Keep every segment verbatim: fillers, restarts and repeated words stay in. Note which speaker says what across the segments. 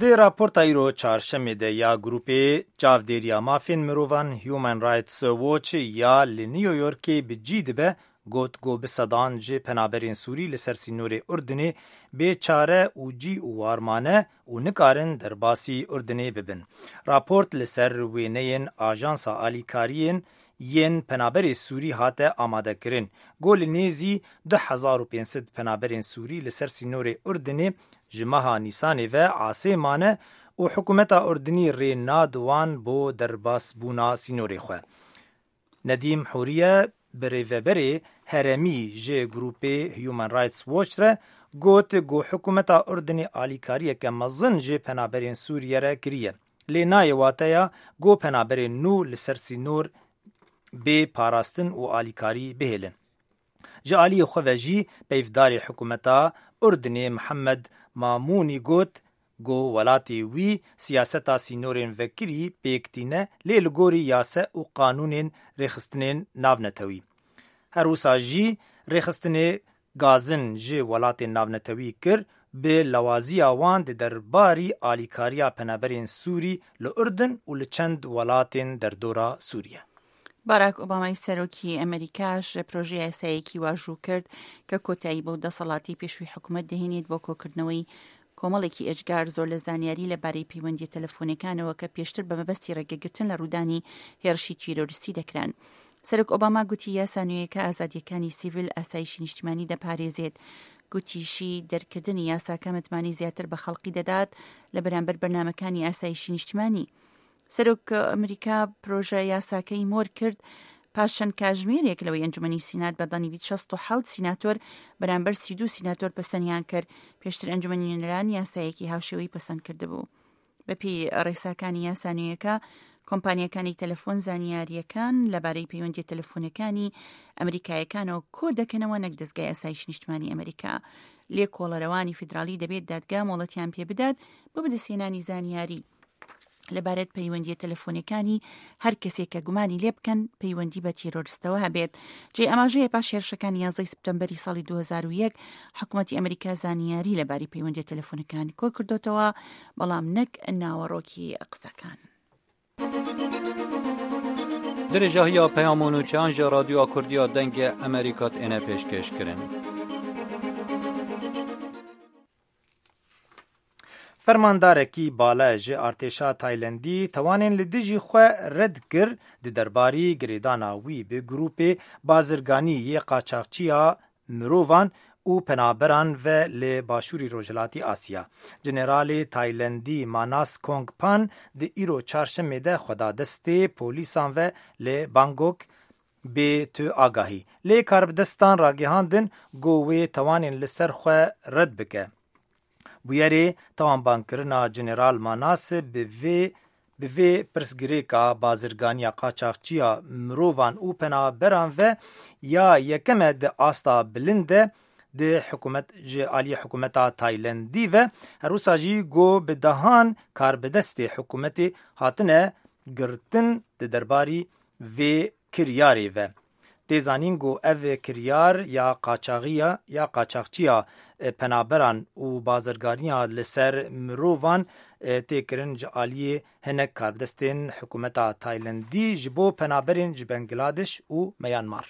Speaker 1: دی راپورتا ایرو چهارشنبه ده یا گروپی چاودێریya mafên mirovan Human Rights Watch ya li New-Yorkê bi cî dibe got go bi sedan ji penaberên Sûrî li ser sînorê Urdunê bêçare û cî û warmane û nikarin derbasî Urdunê bibin. Raport li ser wêneyên Ajansa Alîkariyên yên penaberê Sûrî hate amadekirin. Got li nêzî du hezar û pênc sed penaberên Sûrî li ser sînorê Urdunê ji meha Nîsanê ve asê mane û hikûmeta Urdunî rê nadiwan bo derbasbûna sînorê xwe. Nedîm Hûriye bi rêveberê heremî ji grûpê Human Rights Watch re got ku hikûmeta Urdunê alîkariyeke mezin ji penaberên Sûriye re kiriye. Lê nayê wateya ku penaberên nû li ser sînor bê parastin û alîkarî bihêlin. Ji aliyê xwe ve jî peyvdarê hikûmeta Urdunê Mihemed Mamûnî got ku welatê wî siyaseta sînorên vekirî pêktîne lê li gorî yase û qanûnên rêxistinên navnetewî. Her wisa jî rêxistinê gazin ji welatên navnetewî kir bi lawaziya wan di derbarî alîkariya penaberên Sûrî li Urdun û li çend welatên derdora Sûriye.
Speaker 2: باراک ئۆبامای سەرۆکی ئەمریکاش پرۆژەیە یاسایەکی واژوو کرد کە کۆتایی بۆ دەسەڵاتی پێشووی حکوومەت دەهێنێت بۆ کۆکردنەوەی کۆمەڵێکی ئەجگار زۆر لە زانیاری لەبارەی پەیوەندی تەلەفۆنەکانەوە کە پێشتر بە مەبەستی ڕێگەگرتن لە ڕوودانی هێرشی تیرۆریستی دەکران. سەرۆک ئۆباما گوتی یاسا نوێیەکە ئازادیەکانی سیڤیل ئاسایشی نیشتیمانی دەپارێزێت. گوتیشی دەرکردنی یاساکە متمانی زیاتر بە خەڵقی دەدات لە بەرامبەر بەرنامەکانی ئاسایشی نیشتیمانی. سەرۆک ئەمریکا پرۆژە یاساکەی مۆر کرد پاشەن کاژمێرێک لەوەی ئەنجومەنی سینات بەدەنیوی شەست و حەوت سیناتۆر بەرامبەر سی و دوو سیناتۆر پەسەندیان کرد. پێشتر ئەنجومەنی نوێنەران یاسایەکی هاوشێوەی پەسەند کردبوو. بەپێی ڕێساکانی یاسانوێیەکە کۆمپانیەکانی تەلەفۆن زانیاریەکان لەبارەی پەیوەندی تەلەفۆنەکانی ئەمریکایەکانەوە کۆ دەکەنەوە نەک دەستگای ئاسایشی نیشتیمانی ئەمریکا. لێ کۆڵەرەوانی فیدراڵی دەبێت دادگا مۆڵەتیان پێ بدات بۆ بەدەستهێنانی زانیاری لەبارەت پەیوەندی تەلەفۆنەکانی هەر کەسێک کە گومانی لێ بکەن پەیوەندی بە تیرۆریستەوە هەبێت. جێ ئەماژەیە پاش هێرشەکانی یازدەی سپتەمبەری ساڵی دوو هەزار و یەک حکوومەتی ئەمریکا زانیاری لەباری پەیوەندی تەلەفۆنەکانی کۆ کردوتەوە بەڵام نەک ناوەڕۆکی قسەکان.
Speaker 3: درێژاهیا پەیامۆن و چیانجا رادیۆ کوردیا دەنگە ئەمریکات ئێنە پێشکەشکردن.
Speaker 1: فرماندارێکی بالا ji artêşa Taylandî tewanên li dijî xwe red kir di derbarî girêdana wî bi grûpê bazirganî yê qaçaxçiya mirovan û penaberan ve li Başûrî Rojhilatî Asya. Jeneralê Taylandî Manas Kongpan di îro çarşemê de xwedadestê polîsan ve li Bangkok bê tu agahî. Lê karbidestan ragihandin got wê tewanên li ser xwe red bike. Bûyerê tawanbankirina Jeneral Manas bi vê bi vê pirsgirêka bazirganiya qaçaxçiya mirovan û penaberan ve ya yekeme di asta bilind de di hikûmet ji aliyê hikûmeta Taylandî ve her wisa jî got bi dehan karbidestê hikûmetê hatine girtin di derbarî vê kiryarê ve. Têzanîn got ev kiryar ya qaçaxiya ya qaçaxçiya penaberan û bazirganiya li ser mirovan têkirin ji aliyê hinek karbidestên hikûmeta Taylandî ji bo penaberên ji Bangladeş û Myanmar.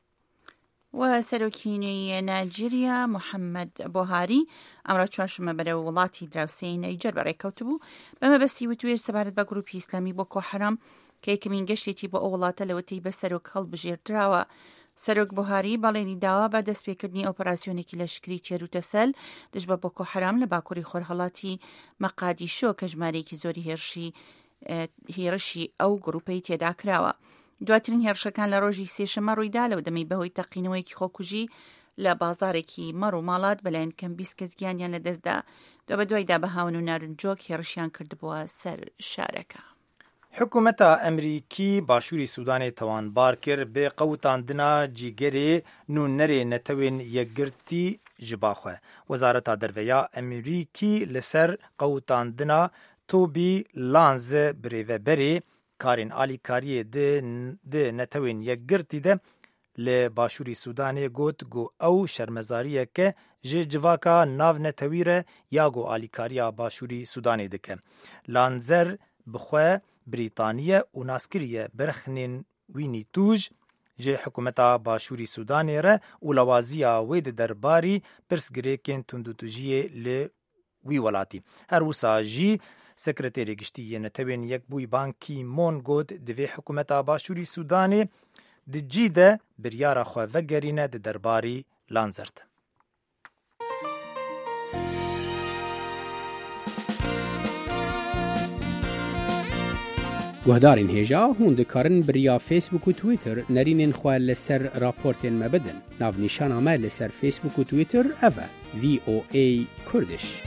Speaker 2: و سەرۆکی نوێی نایجێریا محەممەد بۆهاری ئەمڕۆ چوارشەممە بەرەو وڵاتی دراوسێی نایجەر بەڕێکەوتبوو بەمەبەستی وتوێژ سەبارەت بە گروپی ئیسلامی بۆ کۆحەرام کە یەکەمین گەشتێکی بۆ ئەو وڵاتە لەوەتەی بە سەرۆک هەڵبژێردراوە. سەرۆک بۆهاری باڵێنی داوا بە دەستپێکردنی ئۆپەراسیۆنێکی لەشکری چێروتەسەل دژ بە بۆکۆ حەرام لە باکووری خۆرهەڵاتی مەقادیشۆ کە ژمارەیەکی زۆری هێرشی هێرشی ئەو گروپەی تێدا کراوە. دواترین هێرشەکان لە ڕۆژی سێشەمە ڕوویدا لەو دەمەی بەهۆی تەقینەوەیکی خۆکوژی لە بازارێکی مەڕ و ماڵات بەلایەن کەم بیست کەس گیانیان لەدەستدا. دو بە دوایدا بە هاون و نارنجۆک هێرشیان کردبووە سەر شارەکە.
Speaker 1: حکوومەتە ئەمریکی باشووری سوودانê tewanbar kir bê qewtandina cîgerê nûnerê netewên yekgirtî ji ba xwe. Wezareta Derveya Emerîkî li ser qewtandina Toby Lanz bi rêveberê karên alîkariyê di netewên yekgirtî de ل باشوری سودان گوت گو او شرمزاریه که جه جواکا ناو نتویره یا گو آلیکاریا باشوری سودانی دکه. لانزر بخواه بریتانیه و ناسکریه برخنین وینی توج جه حکومتا باشوری سودانی ره و لوازیا وید درباری پرسگریکین تندوتوجیه ل وی ولاتی. هر وسا جی سکرتری گشتی نتوین یک بوی بانکی مون گود دوی حکومتا باشوری سودانی دی جی ده بریارا خواه وگرینه دی درباری لانزرد.
Speaker 4: گهدارین هیجا هون دکارن بریا فیسبوک و تویتر نرینین خواه لسر راپورتین مبدن. ناو نیشان آمه لسر فیسبوک و تویتر اوه وی او ای کردش.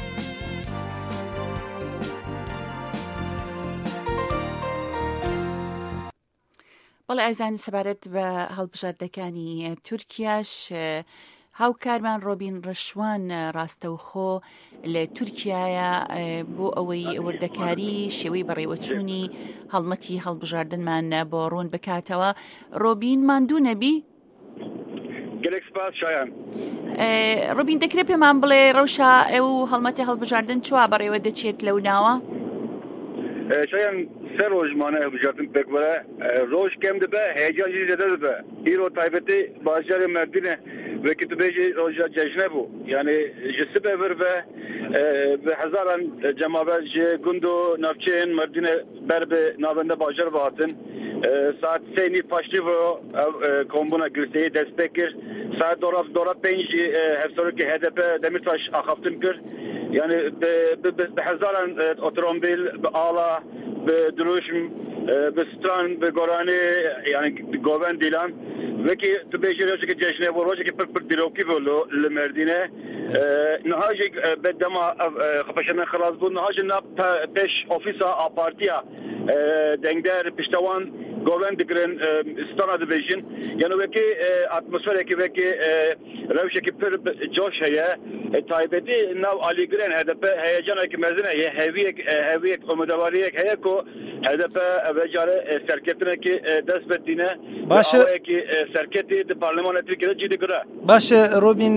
Speaker 2: بەڵێ ئازانی سەبارەت بە هەڵبژاردەکانی تورکیاش هاوکارمان ڕۆبین ڕەشوان ڕاستەوخۆ لە تورکیایە بۆ ئەوەی وردەکاری شێوەی بەڕێوەچوونی هەڵمەتی هەڵبژاردنمان بۆ ڕوون بکاتەوە. ڕۆبین ماندوو نەبی؟
Speaker 5: گەلێک سپاس شایان.
Speaker 2: ڕۆبین دەکرێت پێمان بڵێ ڕەوشە ئەو هەڵمەتی هەڵبژاردن چوا بەڕێوە دەچێت لەو ناوە؟
Speaker 5: شایان سه روزمانه هەڵبژاردن پێک وەرە ڕۆژ کەم دەبێ هەیەجانجی زیادە دەبێ. ئیرۆ تایبەتی باژارێ مەردینە وەکی tu bêjî roja cejne bû yani ji sibê vir ve bi hezaran cemaber ji gund û navçeyên Merdînê ber bi navenda bajar vehatin. Saet sê nîv paştî ve kombûna girseyê dest pê kir. Saet dora dora pênc jî hevserokê H D P Demirtaş axaftin kir. Yani bi hezaran otomobîl bi ala bi dirûjm bi stran bi goranê yani govend dîlan وکی تو بیشتر روزی که جشنه و روزی که پر پر دیروکی ولو لمردینه نهاجی به دما خفشن خلاص بود نهاجی نا پیش آفیسا آپارتیا دنگدر پشتوان گوون دکرن استانا دبیشن یعنی وکی اتمسفری که وکی روشی که پر جوش هیا تایبتی نو آلیگرن هدف هیجان که مزنه یه هویک هویک امیدواریک هیا کو هدف وجاره سرکتنه که دست بدینه
Speaker 1: باشه
Speaker 5: سرکتی د پارلمان ترکیه جدی ګره
Speaker 1: باشه روبین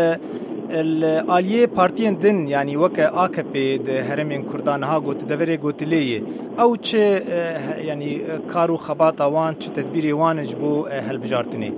Speaker 1: الیه پارتین دن یعنی وک آکپ د هرمن کردان ها گوت دوری گوتلی او چه یعنی کارو خبات اوان چه تدبیری وانج بو هل بجارتنی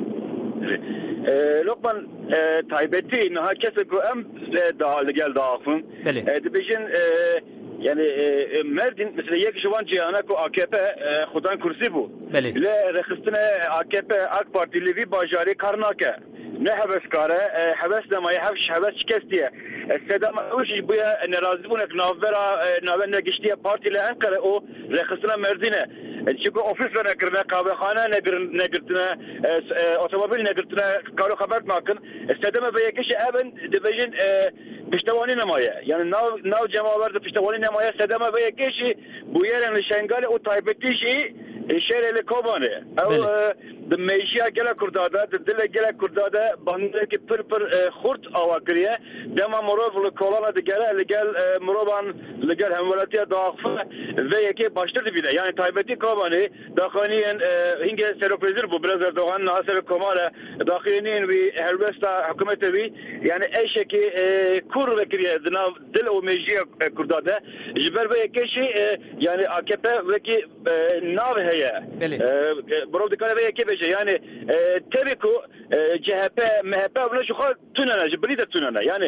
Speaker 5: لقمان تایبتی نه کس کو ام دا لگل دافن دبیجن yani e, Merdin mesela yek şuvan cihana ko A K P e, xudan kursi bu. Le rexistine A K P AK Parti Livi bajari karnake. Ne heveskare heves demaya hevş heves şikestiye. Sedama uç buya nerazı bunek navvera navenne geçtiye partiyle Ankara o rexistine Merdin'e. Çünkü ofisle ne girne kahvehane ne girne ne girtine otomobil ne girtine karo haber makın. Sedama ve yekiş evin dibejin piştevani nemaye. Yani nav nav cemalarda piştevani nemaye sedama ve yekiş bu yerin şengale o taybettiği şeyi şereli kobane. O د میشیا گله کرداده د دل گله کرداده باندې کې پر پر خرط اواکریه دما مرو ول کولانا د گله لګل مروبان لګل همولاتیا داخله و یکی başladı bir de yani taybeti kobani dakhaniyen hinge seroprezir bu biraz Erdoğan Nasser Kemal dakhinin ve Helvesta hükümeti ve yani eşeki kur vekriye dil o meşya kurdade jiber ve yeki şey yani A K P ve ki nav heye bro dikale ve yeki yani tabii ki C H P M H P ولا شو خال توننا جبريد توننا يعني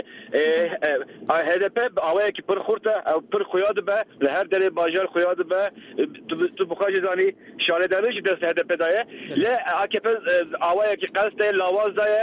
Speaker 5: H D P اوه ki پر خورته او پر خياد به لهر دل باجار خياد به تو بخاج زاني شاله درش دست H D P دايه لا A K P اوه ki قصد لاواز دايه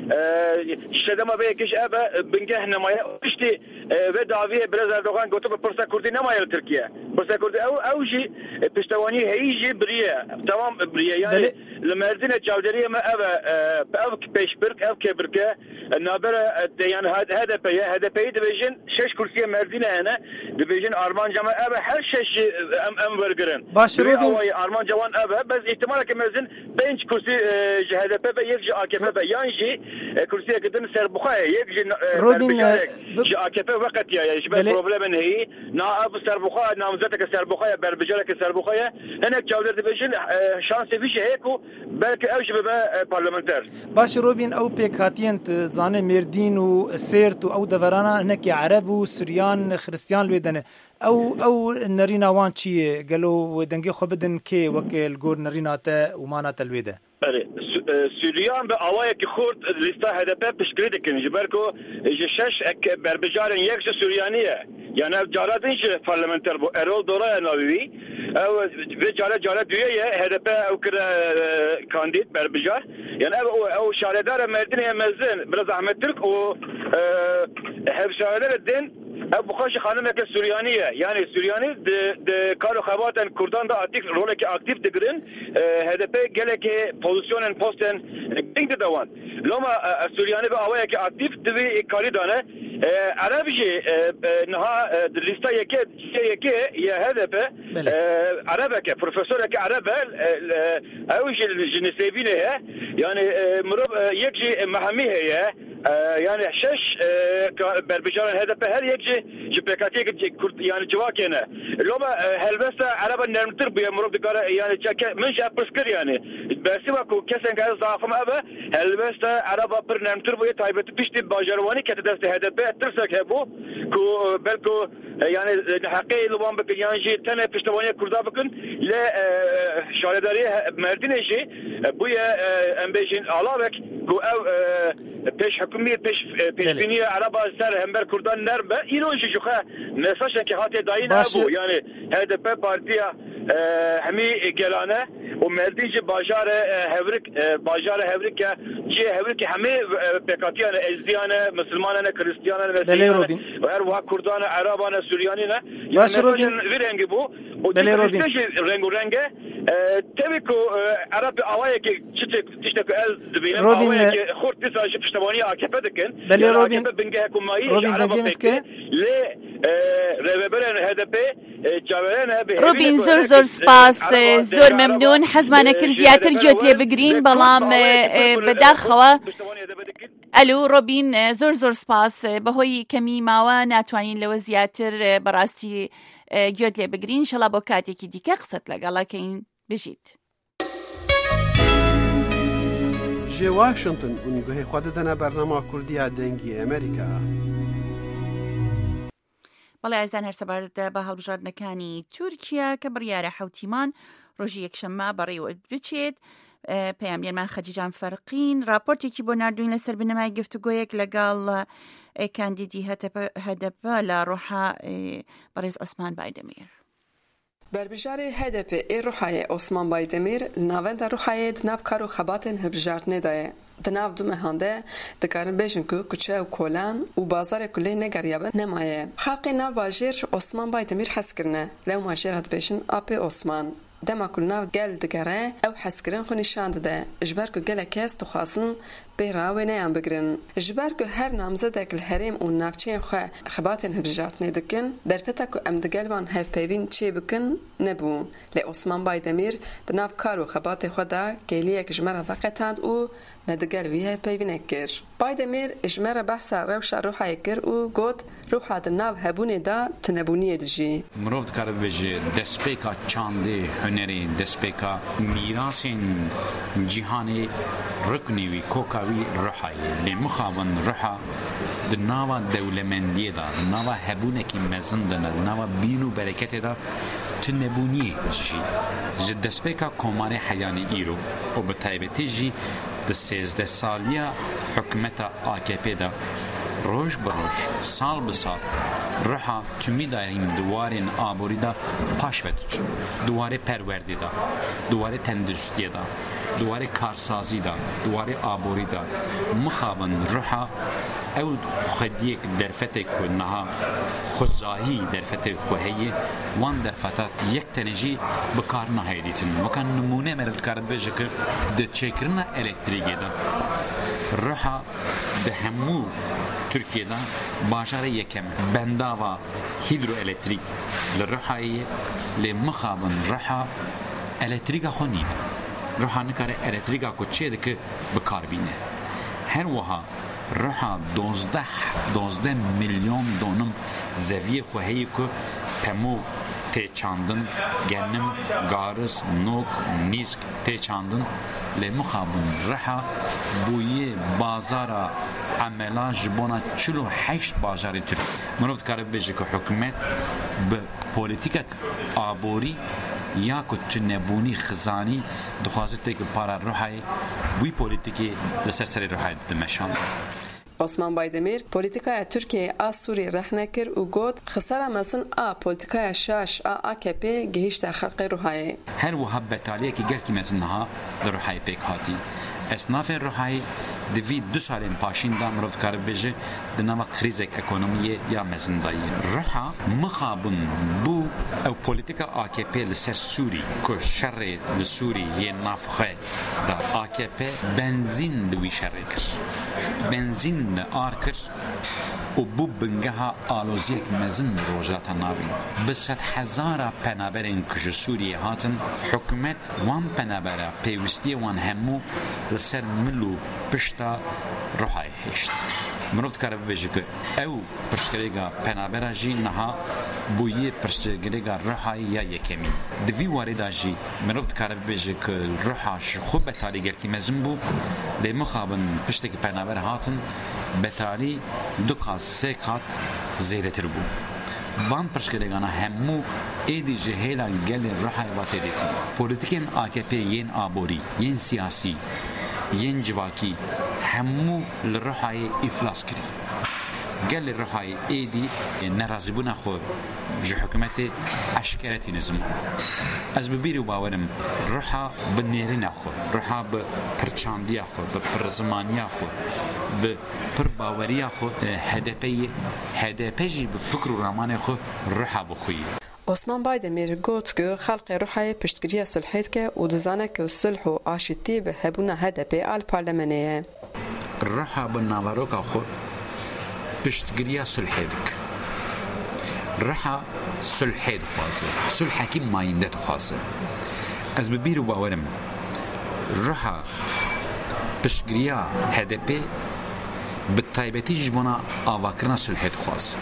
Speaker 5: شدما به کش ابا بنگه نمايه اشتي ve daviye biraz Erdoğan götürüp Pırsa Kurdi nemayer Türkiye. Pırsa Kurdi ev evji piştevani heyici briye. Tamam briye yani Merdin'e çavderiye me ev ev peşbirk ev kebirke nabere yani H D P'ye H D P'yi dibejin şeş kursiye Merdin'e ene dibejin Armancama ev her şeş em em vergirin.
Speaker 1: Başarılı
Speaker 5: Armancavan ev bez ihtimal ki Merdin beş kursi H D P ve yekci A K P ve yanji كرسي كدن سر بخاي يجي
Speaker 1: روبين
Speaker 5: جي اكيبه وقت يا يشبه بروبلم هي نائب سر بخاي نامزدك سر بخاي بربجلك سر بخاي هنا جوده بيجن شانس فيش هيك بلكي اوج ببا بارلمانتر
Speaker 1: باش روبين او بيكاتين زانه مردين وسيرت او دفرانا هناك عرب وسريان خريستيان لودنه او او نرينا وان شي قالوا دنجي خبدن كي وكل جور نرينا تا ومانا تلويده
Speaker 5: سوريان به آوای که خورد لیستا هدف پشکری دکن جبرکو جشش بربجارن یک سوریانیه یعنی جالات اینش پارلمانتر بو ارول دورا ناوی او و جالات جالات دیگه هدف او کر کاندید بربجار یعنی او او شاردار مردین مزن برای زحمت ترک و هفشاردار الدين ابو خوش خانم که سوریانیه یعنی سوریانی د د کارو خباتن کردان دا اکتیف رول که اکتیف دگرن هدف گله که پوزیشن پستن دینگ دوان لما سوریانی به اوای که اکتیف دوی کاری دانه عربی نها لیستا یکی یکی یه هدف عربه که پروفسور که عربه اوش جنسیبینه یعنی مرب یکی مهمیه yani şeş berbicaran hedefe her yekçi cipekatiye yani civakene loma helbeste araba nermtir bu yamrub dikara yani çeke min şapıskır yani besiva ku kesen gaz zaafım abi helbeste araba bir nermtir bu taybeti pişti bajarvani kete deste hedefe ettirsek he bu ku belku yani hakkı luban bakın yani tane piştavaniye kurda bakın le şaredariye merdineci bu ya embejin alabek ku ev peş حكومية بيش بيشبينية عربة سر همبر كردان نربة إيرون شجوخة مساجة كهاتي داين أبو يعني هذا بي بارتيا همي جلانة ومرديج باجار هفرك باجار هفرك جي هفرك همي بكاتيانا إزديانا مسلمانا كريستيانا مسيحيانا وهر وها كردانا عربانا سوريانينا
Speaker 1: باش روبين
Speaker 5: ويرنجي بو
Speaker 1: بله روبين
Speaker 5: رنگو رنگه تبكو عرب أوايك تشتك تشتك ال دبينا
Speaker 1: أوايك
Speaker 5: خورد تساج بشتوانية أكيد دكن
Speaker 1: بله روبين
Speaker 5: بنجه كماي
Speaker 1: روبين دقيقة
Speaker 5: ل رببرن هدفه جوالنا
Speaker 2: روبين زور زور سپاس زور ممنون حزمانه کر زیاتر جوت لی بگرین بلام بداخوا الو روبین زور زور سپاس بهوی کمی ماوا ناتوانین لو زیاتر براستی جوت لی بگرین ان شاء الله بو کاتێکی دیکە قسەت لەگەڵا کەین بژیت
Speaker 6: جێ واشنگتن اونگوهی خوا دەدەنە بەرنامە کوردیە دەنگی ئەمریکا.
Speaker 2: بەڵێ ئازان هەرسەبارەت بە هەڵبژاردنەکانی تورکیا کە بڕیارە حوتیمان ڕۆژی یەکشەممە بەڕێوە بچێت. پەیامگەرمان خەجیجان فەرقین راپۆرتێکی بۆ نردوین لەسەر بنەمای گفتوگۆیەک لەگەڵ کاندیدی هەدەپە لە ڕۆحا بەڕێز عوسمان بایدەمیر.
Speaker 7: بربجار هدف ای روحای عثمان بایدمیر ناوند روحای دناف کارو خباتن هبجارت ندایه دناف دو مهانده دکارن بیشن که کچه و کولان و بازار کلی نگریابه نمایه خلق ناو باجیر عثمان بایدمیر حس کرنه لو ماجیر هد بیشن آپی عثمان دما کلنا گل دگره او حس کرن خو نشان داده اجبر که گل کس تو خاصن بیراوی نیام بگرن اجبر که هر نامزد اکل هریم و نافچین خو خباتن هبجارت ندکن در فتا که ام دگل وان هف پیوین چی بکن نبو لی عثمان بایدمیر دناف کارو خبات خدا گلیه که جمره وقتاند او مدگل ویه پیوین اکر بایدمیر اجمره بحث روش روحا اکر او گود روحا دناف هبونه دا تنبونیه دجی
Speaker 8: مروفد کار بجی دسپیکا چانده هنری دسپیکا میراسین جهانی رکنی وی کوکاوی روحای لمخابن روحا دناوا دولمندی دا دناوا هبونه کی مزن دنا دناوا بینو برکت دا تنبونیه دجی جد دسپیکا کماری حیانی ایرو و بتایبتی جی د سیزده سالیا حکمت آکپی دا روش بروش سال بسال روحا تمی داریم دوارین آبوری دا پاش ودوچ دواره پروردی دا دواره تندرستی دا دواره کارسازی دا دواره آبوری دا مخابن روحا او خدیک درفته که نها خزاهی درفته خوهی وان درفته یک تنجی بکار نهایدیتن مکان نمونه مرد کارد بیجه که ده چکرنا الکتریگی دا روحا ده همو ترکیه دا باجار یکم بنداوا هیدروالکتریک لروحایی لمخابن روحا الکتریکا خونی روحا نکاره الکتریکا کو چه ده که بکار بینه هر وها رحا دوزده دوزده میلیون دونم زویه خوهی که پمو تی چاندن گنم گارس نوک نیسک تی چاندن لی مخابن رحا بویه بازار عملاج بونا چلو هشت بازاری تر منوفت کاره بیجی که حکومت به پولیتیک آبوری یا که نبونی خزانی دخوازت که پارا روحای بوی پولیتیکی لسر سری روحای دمشان.
Speaker 7: Osman Baydemir politikaya Türkiye a Suriye rehnekir û got xisara mezin a politikaya şaş a A K P gihişta xelqê Ruhayê.
Speaker 8: Her wiha betaliyekî gelkî mezin niha di Ruhayê pêk hatî. Esnafên Ruhayê di vî du salên paşîn da mirov dikare bêje di nava krîzek ekonomiyê ya mezindayî. Ruha mixabin bû ew polîtika A K P li ser Sûrî ku şerê li Sûrî yên navxwe da A K P benzîn li wî şerê kir. Benzîn li ar kir û bû bingeha aloziyek mezin rojata navî. Bi sed hezara penaberên ku ji Sûriyê hatin, hikûmet wan penabera pêwîstiyê wan hemû li ser mil û pişta Ruhayê hêşt. Mirov dikare bibêje ku ew piştgirêka penabera jî niha bûye piştgirêka Ruhayê ya yekemîn. Di vî warê da jî mirov dikare bibêje ku Ruha ji xwe betalî gelkî mezin bû, lê mixabin piştekî penaber hatin betalî du qas sê qat zêdetir bû. Van piştgirêkana hemû êdî ji hêla gelên Ruhayê va tê dîtin. Polîtikên A K P yên aborî, yên siyasî, yên civakî hemû li Ruhayê îflas kirî. Gelê Ruhayê êdî nerazîbûna xwe ji hikûmetê eşkeretî nizim. Ez bi bîr û bawerim Ruha bi nêrîna xwe, Ruha bi pirçandiya xwe, bi pirzimaniya xwe, bi pir baweriya xwe H D P'yê, H D P jî bi fikr û ramanê xwe Ruha bixwî.
Speaker 7: Osman Baydemir got ku xelqê Ruhayê piştgiriya sulhê dike û dizane ku sulh û aşîtî bi hebûna H D P al parlemenê ye.
Speaker 8: Ruha bi navaroka xwe piştgiriya sulhê dik. Ruha sulhê dixwaze, sulhekî mayînde dixwaze. Ez bi bîr û bawerim Ruha piştgiriya H D P bi taybetî ji bona avakirina sulhê dixwaze.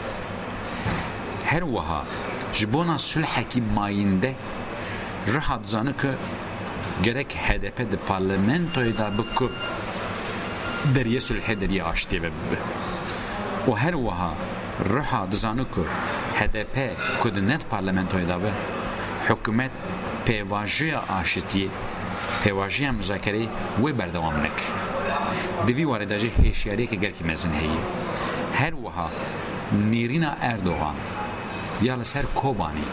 Speaker 8: Her wiha ji bona sulhekî mayînde Ruha dizane ku gerek H D P di parlamentoyê da bi ku deriyê sulhê deriyê aşitiyê ve bibe. û her wiha Ruha dizane ku H D P ku di net parlamentoyê da be hikûmet pêvajiya aşitiyê, pêvajiya müzakereyê wê berdewam neke. Di vî warê de jî hêşiyariyekê gelkî mezin heye. Her wiha nêrîna Erdogan ya li ser Kobanî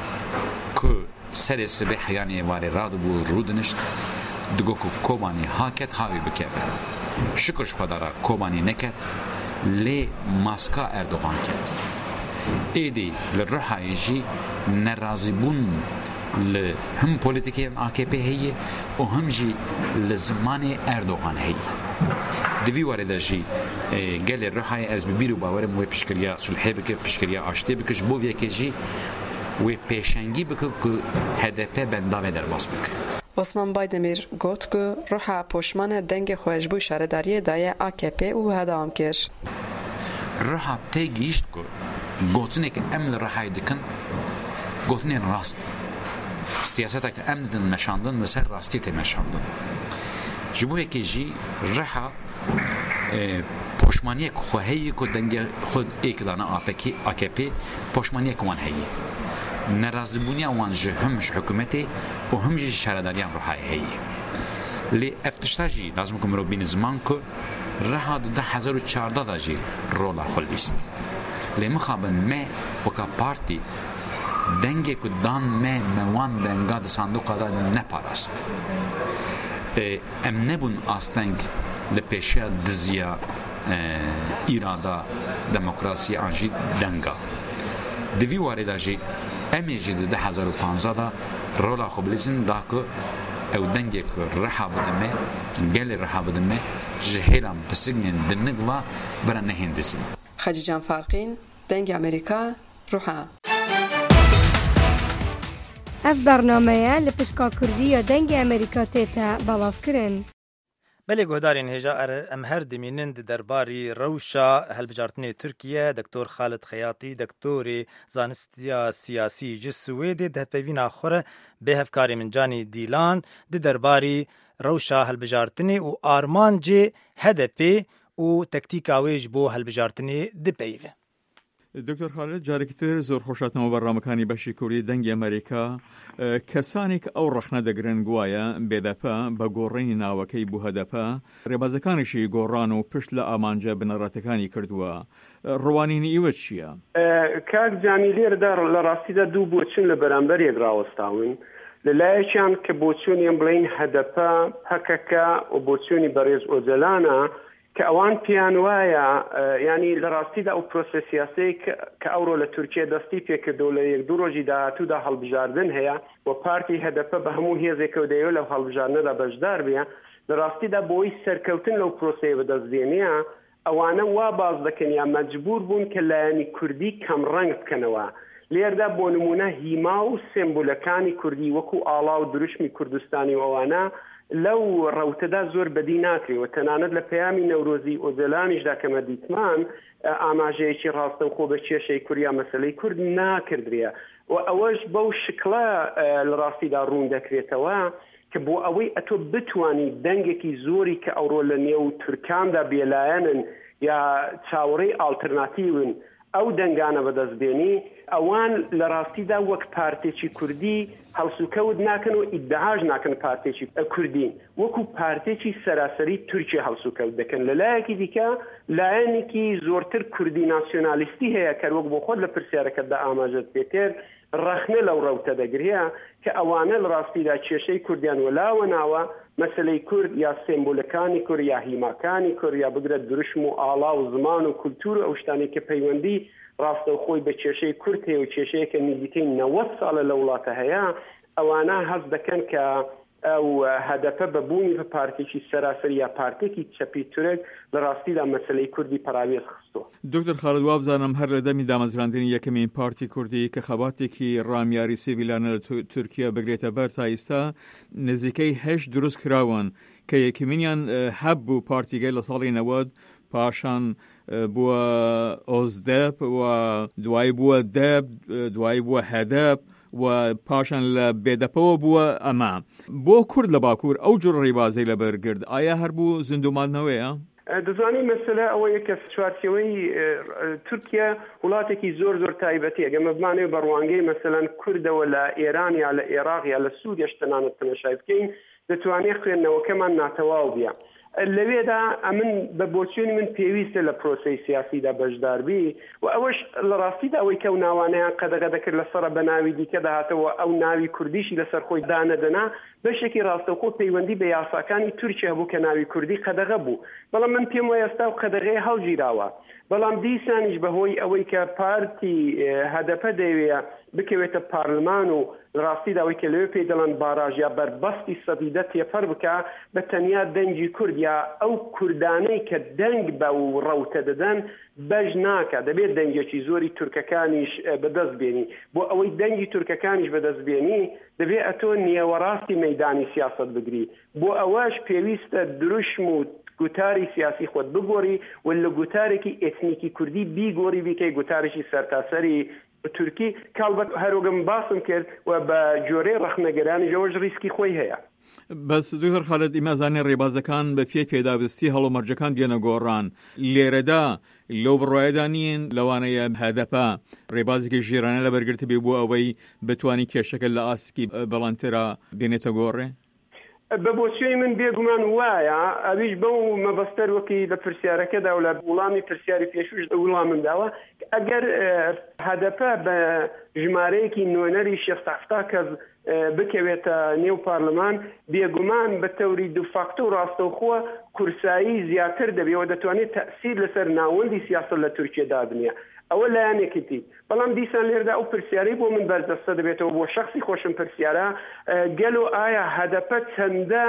Speaker 8: ku serê sibê heyanê êvarê radibû rû dinişt, digo ku Kobanî haket havî bikeve. Şikir ji xwedara Kobanî neket, lê maska Erdogan ket. Êdî li Ruhayê jî nerazîbûn li him polîtikên A K P heye û him jî li zimanê Erdogan heye. Di vî warê de jî gelê Ruhayê ez bi bîr û bawerim wê piştgiriya sulhê bike, piştgiriya aşitiyê bike, ji bo vêkê jî wê pêşengî bike ku H D P bendavê derbas bike.
Speaker 7: Osman Baydemir got ku Ruha poşmana dengê xwe ji bo şaredariyê daye A K P û hedam kir.
Speaker 8: Ruha tê gihîşt ku gotinekî em li Ruhayê dikin gotinên rast. Siyasetek em didin meşandin li ser rastî tê meşandin. Ji bo yekê jî Ruha poşmaniyek xwe heye ku dengê xwe êkidana A K P poşmaniyek wan heye. Nerazîbûniya wan ji him ji hikûmetê û him jî ji şaredariyan Ruhayê heye. Lê ev tişta jî lazim ku mirov bîne ziman ku Ruha di du hezar û çarda da jî rola xwe lîst. Lê mixabin me weka partî dengê ku dan me me wan denga di sandoqa da neparast. Em nebûn asteng li pêşiya diziya îrada demokrasiyê an jî denga. Di vî warê da jî em ê jî di du hezar û panzdeh da rola xwe bilîzin da ku ew dengê ku Ruha bide me, gelê Ruha bide me ji hêla pisigên dinik va bira nehên dizin.
Speaker 7: Xecican Farqîn, Dengê Amerîka, Ruha.
Speaker 9: Ev bernameye li pişka Kurdiya Dengê Amerîka tê te belavkirin.
Speaker 1: بله گهدارین هجا ام هر دمینند درباری روشا هلبجارتنی ترکیه دکتور خالد خیاطی دکتور زانستیا سیاسی جسویدی ده پیوین آخره به هفکاری من جانی دیلان ده درباری روشا هلبجارتنی و آرمان جه هدپی و تکتیکاویج بو هلبجارتنی ده پیوه.
Speaker 9: دکتر خالد جارێکتر زۆر خۆشاتنەوە بەڕامەکانی بەشی کوردی دەنگی ئەمریکا کەسانێک ئەو ڕەخنە دەگرن گوایە بێدەپە بە گۆڕینی ناوەکەی بوو هەدەپە ڕێبازەکانیشی گۆڕان و پشت لە ئامانجە بنەڕەتەکانی کردووە ڕوانینی ئیوە چییە؟
Speaker 6: کاک جانی لێرەدا لە ڕاستیدا دوو بۆچن لە بەرامبەرێک ڕاوەستاون لەلایەکیان کە بۆچوونیان بڵین هەدەپە پەکەکە و بۆچوونی بەڕێز ئۆجەلانە کە ئەوان پیان وایە ینی لە ڕاستیدا ئەو پرۆسە سیاسەی کە ئەوڕۆ لە تورکیە دەستی پێکردو لە یەک دوو ڕۆژی داهاتوودا هەڵبژاردن هەیە و پارتی هەدەپە بە هەموو هێزێکەوە دەیەوە لەو هەڵبژاردنەدا بەشدار بێ لە ڕاستیدا بۆی سەرکەوتن لەو پرۆسەیە بەدەستدێنەیە ئەوانە وا باز دەکەن یا مەجبور بوون کە لایەنی کوردی کەم ڕەنگ بکەنەوە لێردا بۆ نمونە هیما و سێمبولەکانی کوردی وەکو ئاڵا و دروشمی کوردستانی و ئەوانە لەو ڕەوتەدا زۆر بەدی ناکرێەوە تەنانەت لە پەیامی نەورۆزی ئۆزەلانیشدا کەمە دیتمان ئاماژەیەکی ڕاستەوخۆ بە کێشەی کوریا مەسەلەی کورد ناکردرێ و ئەوەش بەو شکڵە لە ڕاستیدا ڕوون دەکرێتەوە کە بۆ ئەوەی ئەتۆ بتوانی دەنگێکی زۆری کە ئەوڕۆ لە نێو تورکاندا بێلایەنن یا چاوەڕێی ئالتەرناتیون ئەو دەنگانە بەدەستبێنی ئەوان لە ڕاستیدا وەک پارتێکی کوردی هەڵسوکەوت ناکەن و ئیدعاژ ناکەن پارتێکی کوردین وەکو پارتێکی سەراسەری تورکیا هەڵسوکەوت دەکەن لە لایەکی دیکە لایەنێکی زۆرتر کوردی ناسیۆنالیستی هەیە کە وەک بۆ خۆت لە پرسیارەکەتدا ئاماژەت پێکرد ڕەخنە لەو ڕەوتە دەگرێ کە ئەوانە لە ڕاستیدا کێشەی کوردیان وەلاوە ناوە مەسەلەی کورد یا سێمبولەکانی کورد یا هیماکانی کورد یا بگرێت دروشم و ئاڵا و زمان و کولتور ئەو شتانی کە پەیوەندی ڕاستە خۆی بە کێشەی کورد هەیە و کێشەیەکە نزیکەی نەوەت ساڵە لە وڵاتە هەیە ئەوانە هەست دەکەن کە ئەو هەدەپە بەبوونی بە پارتێکی سەراسەری یا پارتێکی چەپی تورک لە ڕاستیدا مەسەلەی کوردی پەراوێز خستووە.
Speaker 9: دکتر خالد وابزانم هەر لە دەمی دامەزراندنی یەکەمین پارتی کوردی کە خەباتێکی ڕامیاری سیڤیلانە لە تورکیا بگرێتە بەر تا ئێستا نزیکەی هەشت دروست کراون کە یەکەمینیان هەبوو پارتیگەی لە ساڵی نەوەد پاشان بووە ئۆزدەپ و دوای بووە دەب دوای بووە هەدەپ و پاشان لە بێدەپەوە بووە ئەمە بۆ کورد لە باکوور ئەو جۆر ڕێبازەی لەبەرگرت ئایا هەر بوو زیندوماندنەوەیە؟
Speaker 6: دەزانی مەسەلە ئەوەیە کە چوارچێوەی تورکیا وڵاتێکی زۆر زۆر تایبەتی ئەگەمە بمانێ بە ڕوانگەی مەسەلەن کوردەوە لە ئێران یا لە عێراق یا لە سوودیش تەنانەت تەماشای بکەین دەتوانێت خوێندنەوەکەمان ناتەواو بیە لەوێدا ئەمن بە بۆچوونی من پێویستە لە پرۆسەی سیاسیدا بەشداربی و ئەوەش لە ڕاستیدا ئەوەی کە و ناوانەیان قەدەغە دەکرد لەسەرە بە ناوی دیکە داهاتەوە ئەو ناوی کوردیشی لەسەر خۆی دانەدەنا بەشێکی ڕاستەوخۆ پەیوەندی بە یاساکانی تورکیا بوو کە ناوی کوردی قەدەغە بوو بەڵام من پێم وایە ئێستا و قەدەغەیە هەڵگیراوە بەڵام دیسانیش بەهۆی ئەوەی کە پارتی هەدەپە دەیەوێت بکەوێتە پارلمان و ڕاستیدا ئەوەی کە لەوێ پێی دەڵێن باراژ یا بەربەستی سەدیدە تێپەر بکە بە تەنیا دەنگی کورد یا ئەو کوردانەی کە دەنگ بە و ڕەوتە دەدەن بەش ناکە دەبێت دەنگێکی زۆری تورکەکانیش بەدەست بێنی بۆ ئەوەی دەنگی تورکەکانیش بەدەست بێنی دەبێت ئەتۆ نیێوەڕاستی مەیدانی سیاست بگری بۆ ئەوەش پێویستە دروشم و گوتاری سیاسی خۆت بگۆڕی و لە گوتارێکی ئێتنیکی کوردی بیگۆڕی بیکەی گوتارێکی سەرتاسەری تورکی کاڵبەت هەروگەم باسم کرد و بە جۆرەی ڕەخنەگەرانی ژەوەش ریسکی خۆی هەیە.
Speaker 9: بەس دکتۆر خالد ئیمازانێ ڕێبازەکان بە پێی پێدابستی هەڵومەرجەکان دێنە گۆڕان لێرەدا لەو بڕایەدا نین لەوانەیە هەدەپە ڕێبازێکی ژێرانە لەبەرگرتە بێ بۆ ئەوەی بتوانی کێشەکە لە ئاسکی بەڵانترا دێنێتە گۆڕێ؟
Speaker 6: بە بۆچوی من بێگومان وایە ئەویش بەو مەبەستەر وەکی لە پرسیارەکەدا و لە وڵامی پرسیاری پێشوش وڵامم داوە ئەگەر هەدەپە بە ژمارەیەکی نوێنەری شەست هەفتا کەس بکەوێتە نێو پارلەمان بێگومان بە تەوری دوفاکتۆ و ڕاستەوخۆ کورسایی زیاتر دەبێەوە دەتوانێت تەئسیر لەسەر ناوەندی سیاست لە تورکیەدا بنیە ئەوە لایەنێکیتی بەڵام دیسان لێردا ئەو پرسیاری بۆ من بەردەستە دەبێتەوە بۆ شخصی خۆشم پرسیارە گەلو ئایا هەدەپە چەندە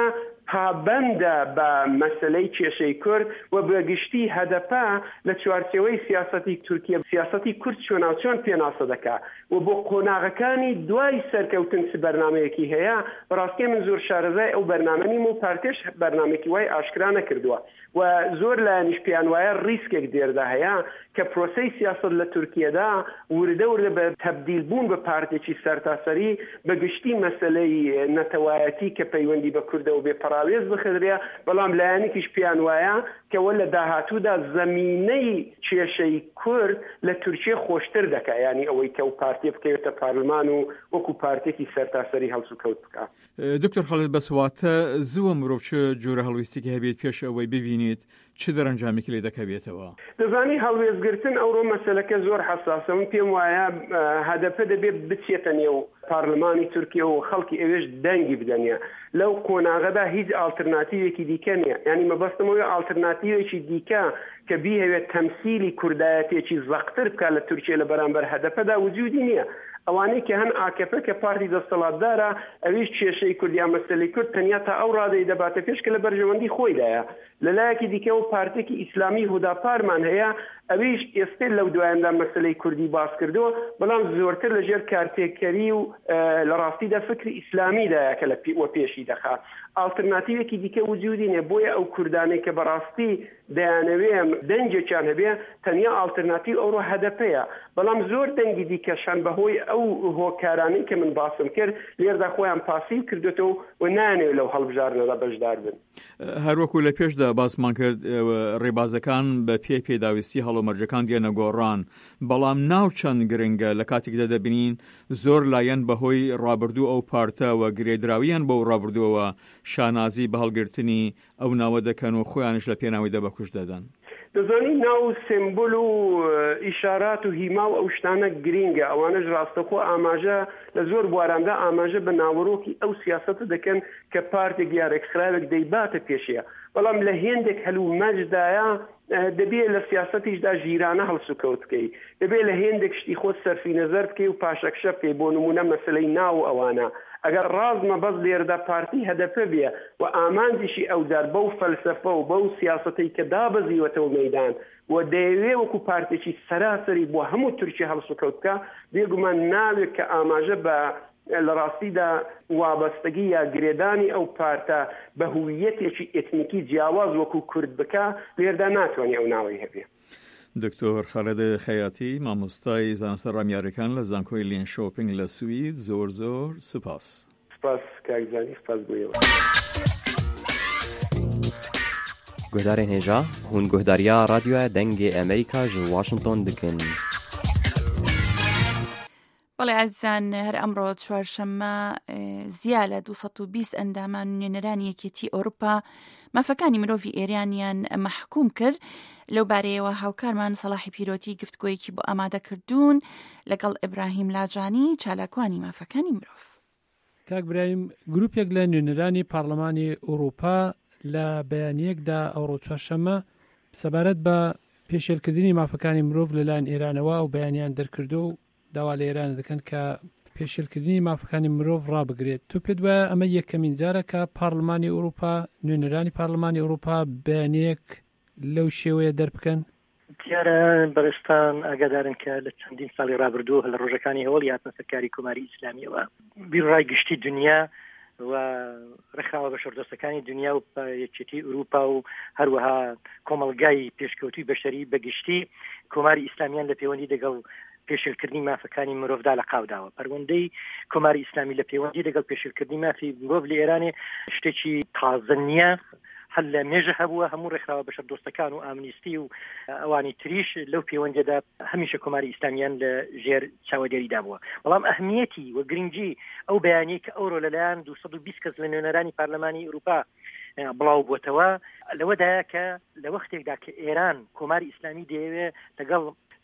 Speaker 6: پابندە بە مەسلەی کێشەی کورد و بەگشتی هەدەپە لە چوارچێوەی سیاسەتی تورکیا سیاسەتی کورد چۆناوچۆن پێناسە دەکات و بۆ قۆناغەکانی دوای سەرکەوتن چ بەرنامەیەکی هەیە بەڕاستی من زۆر شارەزای ئەو بەرنامەنیم و پارتێش بەرنامێکی وای ئاشکرا نەکردووە و زۆر لایەنیش پێیان وایە ریسکێک دێردا هەیە کە پرۆسەی سیاست لە تورکیەدا وردە وردە بە تەبدیل بوون بە پارتێکی سەرتاسەری بەگشتی مەسلەی نەتەوایەتی کە پەیوەندی بە کوردە و بێپەراوێز بخدرێ بەڵام لایەنێکیش پێیان وایە کەوە لە داهاتوودا زەمینەی کێشەی کورد لە تورکیە خۆشتر دەکا ینی ئەوەی کە و پارتی بکەوێتە پارلمان و وەکو پارتێکی سەرتاسەری هەڵسو کەوت بکە.
Speaker 9: دکتۆر خەڵید بەسواتە زووە مرۆڤ چ جۆرە هەڵویستێکی هەبێت پێش ئەوەی ببینیت چ دەرەنجامێکی لێ دەکەوێتەوە؟
Speaker 6: دەزانی هەڵوێزگرتن ئەوڕۆ مەسەلەکە زۆر حەساسە من پێم وایە هەدەفە دەبێت بچێتە نێو پارلمانی تورکیا و خەڵکی ئەوێش دەنگی بدەنیە لەو قۆناغەدا هیچ ئالترناتیوێکی دیکە نییە ینی مەبەستمەوەی ئالترناتیوێکی دیکە کە بیهەوێت تەمسیلی کوردایەتێکی زەقتر بکە لە تورکیا لە بەرامبەر هەدەفەدا وجودی نییە. ئەوانەی کە هەن ئاکەفە کە پارتی دەسەڵاتدارە ئەویش کێشەی کوردیان مەسەلەی کورد تەنیا تا ئەو ڕادەی دەباتە پێش کە لە بەرژەوەندی خۆیدایە لەلایەکی دیکە و پارتێکی ئیسلامی هوداپارمان هەیە ئەویش ئێستا لەو دوایاندا مەسەلەی کوردی باس کردووە بەڵام زۆرتر لەژێر کارتێکەری و لە ڕاستیدا فکری ئیسلامیدایە کە لە وە پێشی دەخات ئالترناتیوێکی دیکە وجودی نیە بۆیە ئەو کوردانەی کە بەڕاستی دەیانەوێ دەنجێکیان هەبێ تەنیا ئالترناتیو ئەوڕۆ هەدەپەیە بەڵام زۆر دەنگی دیکەشان بەهۆی ئەو هۆکارانەی کە من باسم کرد لێردا خۆیان پاسیو کردوێتەوە و نانێت لەو هەڵبژارنەدا بەشدار بن.
Speaker 9: هەروەکو لە پێشدا باسمان کرد ڕێبازەکان بە پێ پێداویستی هەڵۆمەرجەکان دێنە گۆڕان بەڵام ناو چەند گرنگە لە کاتێکدا دەبینین زۆر لایەن بەهۆی ڕابردوو ئەو پارتەوە گرێدراویان بەو ڕابردووەوە شانازی بە هەڵگرتنی ئەو ناوە دەکەن و خۆیانش لە پێناویدا بەکوش دەدەن.
Speaker 6: دەزانی ناو سمبول و ئیشارات و هیما و ئەو شتانە گرینگە ئەوانش ڕاستەخۆ ئاماژە لە زۆر بواراندا ئاماژە بە ناوەڕۆکی ئەو سیاسەتە دەکەن کە پارتێک یارێکخراوێک دەیباتە پێشەیە بەڵام لە هێندێک هەلوو مەجدایە دەبێت لە سیاسەتیشدا ژیرانە هەڵسوکەوت بکەی دەبێت لە هێندێک شتی خۆت سەرفی نەزەر بکەی و پاشەکشە بکەی بۆ نمونە مەسلەی ناو ئەوانە ئەگەر ڕازمە بەس لێردا پارتی هەدەفە بێ و ئامانجیشی ئەودار بەو فەلسەفە و بەو سیاسەتەی کە دابەزیوەتەوە مەیدان و دەیەوێ وەکو پارتێکی سەراسەری بۆ هەموو تورکی هەڵسوکەوتکە بێگومان ناوێت کە ئاماژە بە لە ڕاستیدا وابەستگی یا گرێدانی ئەو پارتە بە هویەتێکی ئێتنیکی جیاواز وەکو کورد بکە لێردا ناتوانێت ئەو ناوی هەبێ.
Speaker 9: دکتۆر خەڵید خەیاتی مامۆستای زانستە ڕامیاریەکان لە زانکۆی لێن شۆپینگ لە سوید زۆر زۆر سپاس.
Speaker 6: سپاس کاکزانی سپاس بۆیەوە.
Speaker 10: گوهدارên hêja hûn guhdariya radyoya dengê Amerîka ji Washington dikin.
Speaker 2: بەڵێ ئازیزان هەر ئەمڕۆ چوارشەممە زیاد لە دووسەد و بیست ئەندامان نوێنەرانی یەکێتی ئەوروپا مافەکانی مرۆڤی ئێرانیان مەحکوم کرد لەو بارەیەوە هاوکارمان سەلاحی پیرۆتی گفتگۆیەکی بۆ ئامادەکردوون لەگەڵ ئیبراهیم لاجانی چالاکوانی مافەکانی مرۆڤ.
Speaker 11: کاک برایم گروپێک لە نوێنەرانی پارلەمانی ئەوروپا لە بەیانیەکدا ئەوڕۆ چوارشەممە سەبارەت بە پێشێلکردنی مافەکانی مرۆڤ لەلایەن ئێرانەوە و بەیانیان دەرکردو و داوا لە ئێران دەکەن کە پێشێلکردنی مافەکانی مرۆڤ ڕابگرێت. تو پێت وایە ئەمە یەکەمین جارە کە پارلمانی ئەوروپا نوێنەرانی پارلمانی ئەوروپا بەیانیەک لەو شێوەیە دەربکەن؟
Speaker 12: دیارە بەڕێستان ئاگادارن کە لە چەندین ساڵی ڕابردوو لە ڕۆژەکانی هەوڵی هاتنە سەرکاری کۆماری ئیسلامیەوە بیرڕای گشتی دنیا و ڕێکخراوە بە شەردۆستەکانی دنیا و یەکێتی ئەوروپا و هەروەها کۆمەڵگای پێشکەوتوی بەشەری بەگشتی کۆماری ئیسلامیان لە پەیوەندی لەگەڵ پێشێلکردنی مافەکانی مرۆڤدا لە قاوداوە. پەروەندەی کۆماری ئیسلامی لە پەیوەندی لەگەڵ پێشێلکردنی مافی مرۆڤ لە ئێرانێ شتێکی تازە نییە، هەل لە مێژە هەبووە هەموو ڕێکخراوە بەشەردۆستەکان و ئامنیستی و ئەوانی تریش لەو پەیوەندیدا هەمیشە کۆماری ئیسلامیان لە ژێر چاوەدێریدا بووە. بەڵام ئەهمیەتی و گرنگی ئەو بەیانی کە ئەوڕۆ لەلایەن دووسەد و بیست کەس لە نوێنەرانی پارلەمانی ئەوروپا بڵاو بووتەوە لەوەدایە کە لە وەختێکدا کە ئێران کۆماری ئیسلامی دەیەوێت لەگەڵ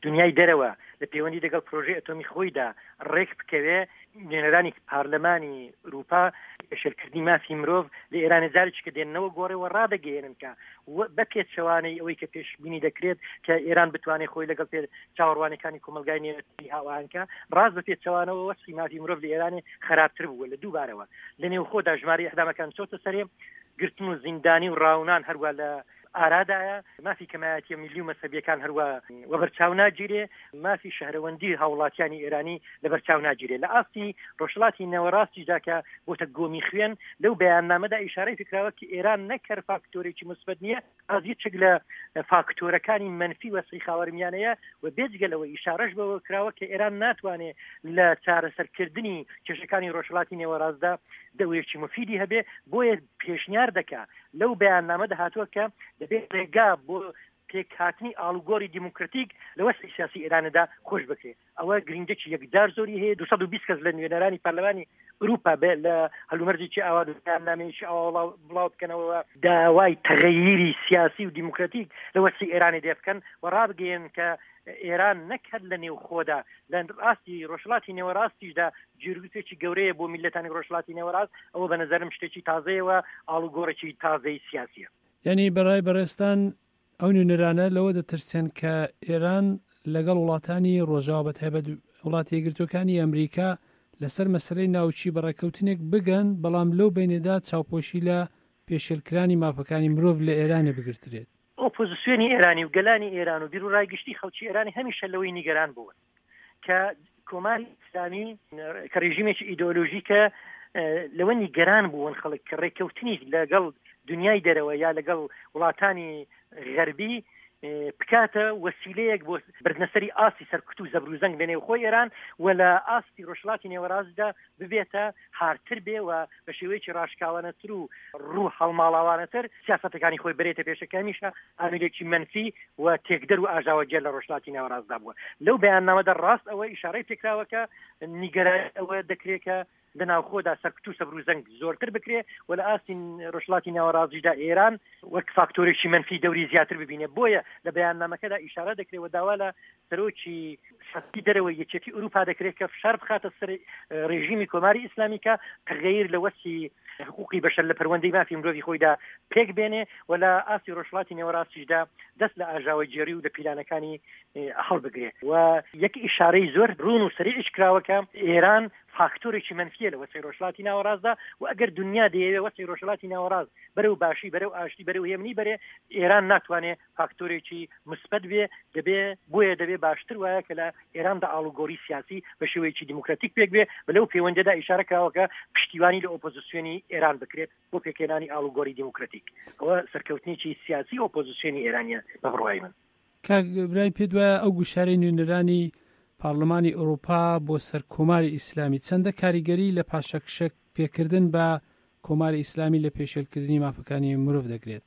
Speaker 12: دنیای دەرەوە لە پەیوەندی لەگەڵ پرۆژەی ئەتۆمی خۆیدا ڕێک بکەوێ نوێنەرانی پارلەمانی ئەوروپا شێرکردنی مافی مرۆڤ لە ئێران جارێک کە دێنەوە گۆڕێەوە ڕادەگەێنن کە بە پێچەوانەی ئەوەی کە پێشبینی دەکرێت کە ئێران بتوانێت خۆی لەگەڵ پێ چاوەڕوانەکانی کۆمەلگای نێوەتی هاوانکە ڕاست بە پێچەوانەوە وەسفی مافی مرۆڤ لە ئێرانی خراپتر بووە لە دووبارەوە لە نێو خۆدا ژماری ئەحدامەکان چۆتە سەرێ گرتن و زیندانی و ڕاونان هەروە لە ئارادایە مافی کەمایەتی میلی و مەسەبیەکان هەروە وەبەرچاو ناگیرێ مافی شەهرەوەندی هاوڵاتیانی ئێرانی لەبەرچاو ناگیرێ لە ئاستی ڕۆژهەڵاتی نەوەڕاستیدا کە بۆتە گۆمی خوێن لەو بەیاننامەدا ئیشارەی فکراوە کە ئێران نەکەر فاکتۆرێکی مثبت نییە ئاز یەکێک لە فاکتۆرەکانی منفی وەسەی خاوەرمیانەیە و بێجگەلەوە ئیشارەش بەوە کراوە کە ئێران ناتوانێت لە چارەسەرکردنی کێشەکانی ڕۆژهەڵاتی نێوەڕاستدا دەوەیەکی مفیدی هەبێ بۆیە پێشنیار دەکا لەو بەیاننامەدا هاتووە کە دەبێت ڕێگا بۆ پێکهاتنی ئاڵوگۆری دیموکراتیک لە وەستی سیاسی ئێرانەدا خۆش بکرێت ئەوە گرنگێکی یەکدار زۆری هەیە دووسەد و بیست کەس لە نوێنەرانی پارلەمانی ئەوروپا بێ لە هەلومەرجێکی ئاوا بەیاننامەیەکی ئاوا بڵاو بکەنەوە داوای تەغەییری سیاسی و دیموکراتیک لە وەستی ئێرانی دێ بکەن و ڕابگەین کە ئێران نەکرد لە نێو خۆدا لە ڕاستی ڕۆژهەڵاتی نێوەڕاستیشدا جێگرتوێکی گەورەیە بۆ میلەتانی ڕۆژهەڵاتی نێوەڕاست ئەوە بە نەزەرم شتێکی تازەیەوە ئاڵوگۆڕێکی تازەی سیاسیە.
Speaker 11: یعنی بەڕای بەڕێستان ئەو نوێنەرانە لەوە دەترسێن کە ئێران لەگەڵ وڵاتانی ڕۆژاوە بەتایبەت وڵاتی یەکگرتوەکانی ئەمریکا لەسەر مەسەلەی ناوچی بەڕێکەوتنێک بگەن بەڵام لەو بینێدا چاوپۆشی لە پێشێلکرانی مافەکانی مرۆڤ لە ئێرانە بگرترێت.
Speaker 12: ئۆپۆزیسیۆنی ئێرانی و گەلانی ئێران و بیر و ڕایگشتی خەڵکی ئێرانی هەمیشە لەوەی نیگەران بوون کە کۆماری ئیسلامی کە ڕێژیمێکی ئیدۆلۆژیکە لەوە نیگەران بوون خەڵک کە ڕێکەوتنی لەگەڵ دنیای دەرەوە یا لەگەڵ وڵاتانی غەربی بکاتە وەسیلەیەک بۆ بردنەسەری ئاستی سەرکوت و زەبروزەنگ لە نێو خۆی ئێران و لە ئاستی ڕۆژهەڵاتی نێوەڕاستدا ببێتە هارتر بێ و بە شێوەیەکی ڕاشکاوانەتر و ڕوو هەڵماڵاوانەتر سیاسەتەکانی خۆی بێتە پێشەکەمیشە ئامێرێکی منفی و تێکدەر و ئاژاوەجێ لە ڕۆژهەڵاتی نێوەڕاستدا بووە. لەو بەیاننامەدا ڕاست ئەوە ئیشارەی پێکراوەکە نیگەرانی ئەوە دەکرێت کە لە ناوخۆدا سەرکوت و سەبروزەنگ زۆرتر بکرێ و لە ئاستی ڕۆژهەڵاتی ناوەڕاستیدا ئێران وەک فاکتۆرێکی منفی دەوری زیاتر ببینێ بۆیە لە بەیاننامەکەدا ئیشارە دەکرێت و داوا لە سەرۆکی شەخصی دەرەوەی یەکێتی ئەوروپا دەکرێت کە فشار بخاتە سەر ڕێژیمی کۆماری ئیسلامیکە تەغەیر لە وەسی حقوقی بەشەر لە پەروەندەی مافی مرۆڤی خۆیدا پێک بێنێ و لە ئاستی ڕۆژهەڵاتی نێوەڕاستیشدا دەست لە ئاژاوە جێری و لە پیلانەکانی هەڵبگرێت و یەک ئیشارەی زۆر ڕوون و سەریعش کراوەکە ئێران فاکتۆرێکی منفیە لە وەسەی ڕۆژهەڵاتی ناوەڕاستدا و ئەگەر دنیا دەیەوێت وەسەی ڕۆژهەڵاتی ناوەڕاست بەرەو باشی بەرەو ئاشتی بەرەو هێمنی بەرێ ئێران ناتوانێت فاکتۆرێکی مثبت بێ دەبێ بۆیە دەبێ باشتر وایە کە لە ئێراندا ئاڵوگۆری سیاسی بە شێوەیەکی دیموکراتیک پێک بێ بەلەو پەیوەندیدا ئیشارە کراوەکە پشتیوانی لە ئۆپۆزیسیۆنی ئێران بکرێت بۆ پێکهێنانی ئاڵوگۆری دیموکراتیک ئەوە سەرکەوتنیی سیاسی ئۆپۆزیسیۆنی ئێرانیە بە بڕوای من.
Speaker 11: کاک برایم پێ دوایە ئەو گوشارەی نوێنەرانی پارلەمانی ئەوروپا بۆ سەر کۆماری ئیسلامی چەندە کاریگەری لە پاشەکشەک پێکردن بە کۆماری ئیسلامی لە پێشێلکردنی مافەکانی مرۆڤ دەگرێت.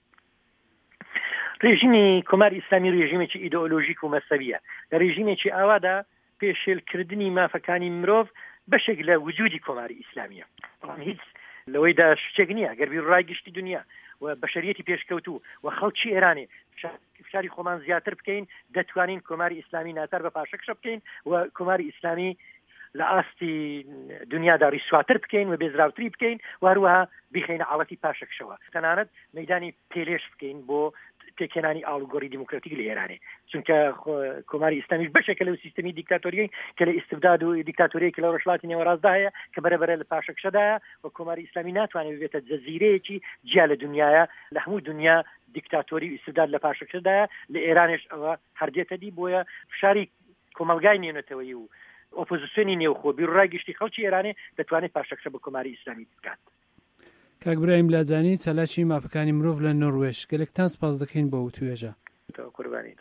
Speaker 12: ڕێژیمی کۆماری ئیسلامی ڕێژیمێکی ئیدئۆلۆژیک و مەسەویە لە ڕێژیمێکی ئاوادا پێشێلکردنی مافەکانی مرۆڤ بەشێک لە وجودی کۆماری ئیسلامیە هیچ لەوەیدا شتێک نییە گەر بیر ڕایگشتی دنیا و بەشەریەتی پێشکەوتوو و خەڵکی ئێرانی فشاری خۆمان زیاتر بکەین دەتوانین کۆماری ئیسلامی ناتار بە پاشەکشە بکەین و کۆماری ئیسلامی لە ئاستی دنیادا ڕیسواتر بکەین و بێزراوتری بکەین و هەروەها بیخینە عڵەتی پاشەکشەوە تەنانەت مەیدانی پێلێش بکەین بۆ پێکهێنانی ئاڵوگۆری دیموکراتیک لە ئێرانێ چونکە کۆماری ئیسلامیش بەشێکە لەو سیستەمی دیکتاتۆریەی کە لە ئیستبداد و دیکتاتۆریەی کە لە ڕۆژهەڵاتی نێوەڕاستدا هەیە کە بەرەبەرە لە پاشەکشەدایە و کۆماری ئیسلامی ناتوانێت ببێتە جەزیرەیەکی جیا لە دنیاە لە هەموو دنیا دیکتاتۆری و ئیستبداد لە پاشەکشەدایە لە ئێرانش ئەوە هەردێتە دی بۆیە فشاری کۆمەلگای نێونەتەوەی و ئۆپۆزیسیۆنی نێوخۆ بیر و ڕایگشتی خەڵکی ئێرانێ دەتوانێت پاشەکشە بە کۆماری ئیسلامی بکات.
Speaker 11: کاک برایم لاجانی چالاکی مافەکانی مرۆڤ لە نۆروێژ گەلێکتان سپاس دەکەین بۆ توێژە.
Speaker 12: قوربانیت.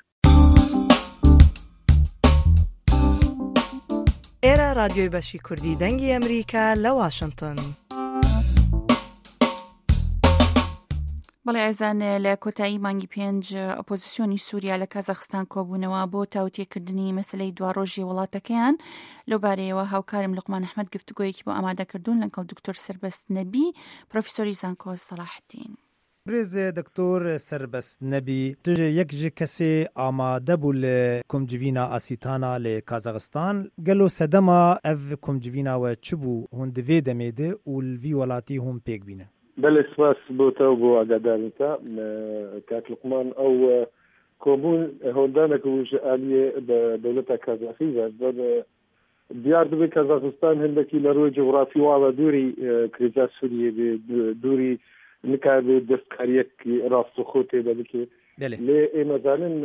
Speaker 13: ئێرە رادیۆی بەشی کوردی دەنگی ئەمریکا لە واشنگتن.
Speaker 2: بەڵێ ئەزان لە کۆتایی مانگی پێنج ئۆپۆزیسیۆنی سووریا لە کازاخستان کۆبوونەوە بۆ تاوتێکردنی مەسلەی دواڕۆژی وڵاتەکەیان لەو بارەیەوە هاوکارم لوقمان ئەحمەد گفتوگۆیەکی بۆ ئامادەکردوون لەگەڵ دکتۆر سەربەست نەبی پرۆفیسۆری زانکۆ سەلاحدین.
Speaker 1: برز دکتور سربست نبی تج یک ج کسی آماده بول کمجوینا آسیتانا ل کازاخستان گلو سدما اف کمجوینا و چبو هند وی دمیده اول وی ولاتی هم پیگ بینه
Speaker 14: بله سپاس بو تو بو اگادانتا کات لقمان او كوبون هولدانا كوش آلية بدولة كازاخية بعد ديار دبي كازاخستان هندكي لروي جغرافي واضح دوري كريزات سورية دوري نكاد دستكاريك راس سخوتي بدك ليه مثلا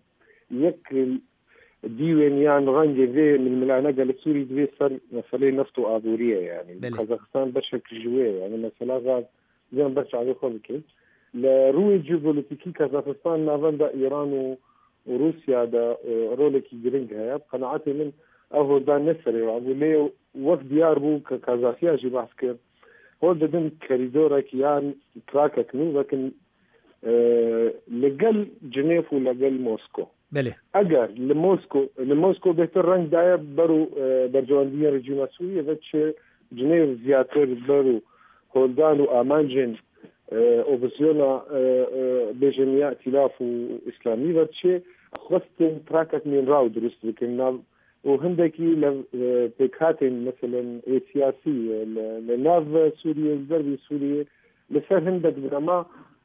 Speaker 14: يك ديوانيان غانجي في من ملعنقة لسوري دبي صار مثلا نفطو آذورية يعني كازاخستان بشكل جوية يعني مثلا غاز زي ما برش عليه خلقه لروي جيوبوليتيكي كازاخستان نافندا إيران وروسيا دا رولكي جرينج هيا بقناعتي من أهو دا نسري وعبولي وقت ديار بو كازاخيا جي بحسكر هو دا دم كريدورا كيان كراكا كنو لكن أه لقل جنيف ولقل موسكو
Speaker 1: بله
Speaker 14: اگر لموسكو لموسكو بهتر رنگ دايا برو أه برجواندية رجيما سوريا ذاتش جنيف زياتر برو هولدان وآمانجن اوبسيونا بجميع ائتلاف اسلامي ورچه خواستن تراكت من راو درست بكن وهندكي لبكاتن مثلا سياسي لناف سوريا الزربي سوريا لسر هندك برما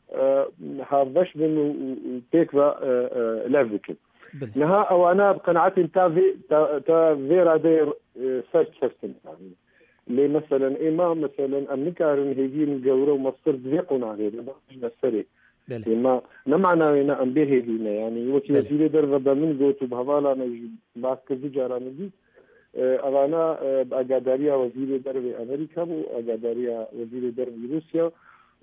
Speaker 14: هافش من وبيكوا لافكن نها اوانا بقناعتي تا تا فيرا دير سيرش سيستم يعني لي مثلا إما مثلا أمريكا هيجين جورو مصر ذيقنا هذا ما نسري إما نمعنا هنا أم به هنا يعني وكي وزير درب من جوتو بهوالا نج باس كذي جارانجي أنا أجداريا وزير درب أمريكا وأجداريا وزير درب روسيا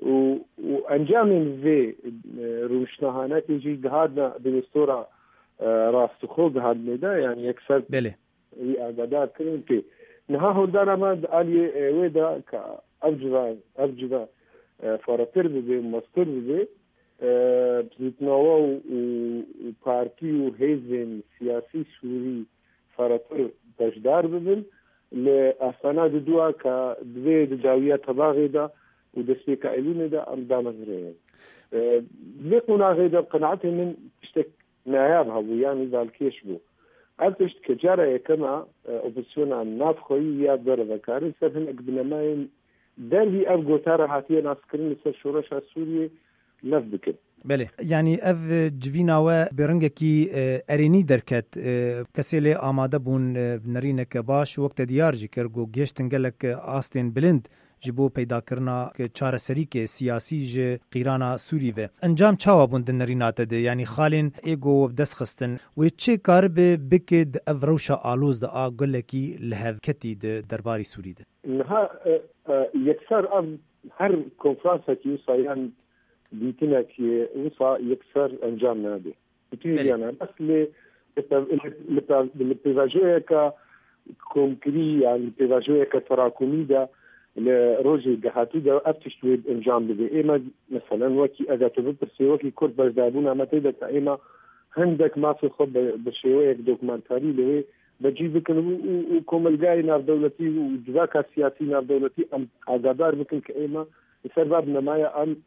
Speaker 14: وأنجام في روشناهانات يجي جهادنا بالأسطورة راس تخوض هذا مدا يعني يكسر
Speaker 1: بله
Speaker 14: أجدار كلهم كي نها هولدانا ما آلية ويدا كأفجبا أفجبا فارتر ببي مستر ببي بزيتناوا وبارتي وهيزن سياسي سوري فارتر تجدار ببن لأسانا دوا كدوي دجاوية تباغي دا ودسبي كألين دا أم دامزرين دوي قونا غيدا بقناعتهم من تشتك نايابها ويعني ذالكيش بو أرتشت كجارة كما أوبسيونا نافخوي يا دور ذكاري سفن أقدمين دربي أبغو ترى هاتين عسكرين لسر شورش سوريا نفذكر
Speaker 1: بله يعني اف جویناوه برنگکی ارینی درکت کسی لی آماده بون بنرینک باش وقت دیار جی کرگو گشتن گلک آستین بلند جبو پیدا کرنا که چاره سری که سیاسی ج قیرانا سوری و انجام چاوا بوند نرینات ده یعنی خالین ایگو دست خستن و چه کار به بکد افروشا آلوز ده آگلکی لهوکتی ده درباری سوری ده
Speaker 14: نها یکسر هر کنفرانس کی وصایان دیتنا کی وصا یکسر انجام ناده بتیجانا بس ل لپیواجوه که کمکری يعني لپیواجوه که تراکمی ده لروجي دهاتو ده افتش تويد انجام بده اما مثلا وكي اذا تبرسي وكي كرد بجدابونا ما تيدك اما عندك ما في خب بشيويك دوكمانتاري لوي بجيبك وكم الجاي نار دولتي وجواك سياسي نار دولتي ام اقدار بكن كاما سبب نمايا ام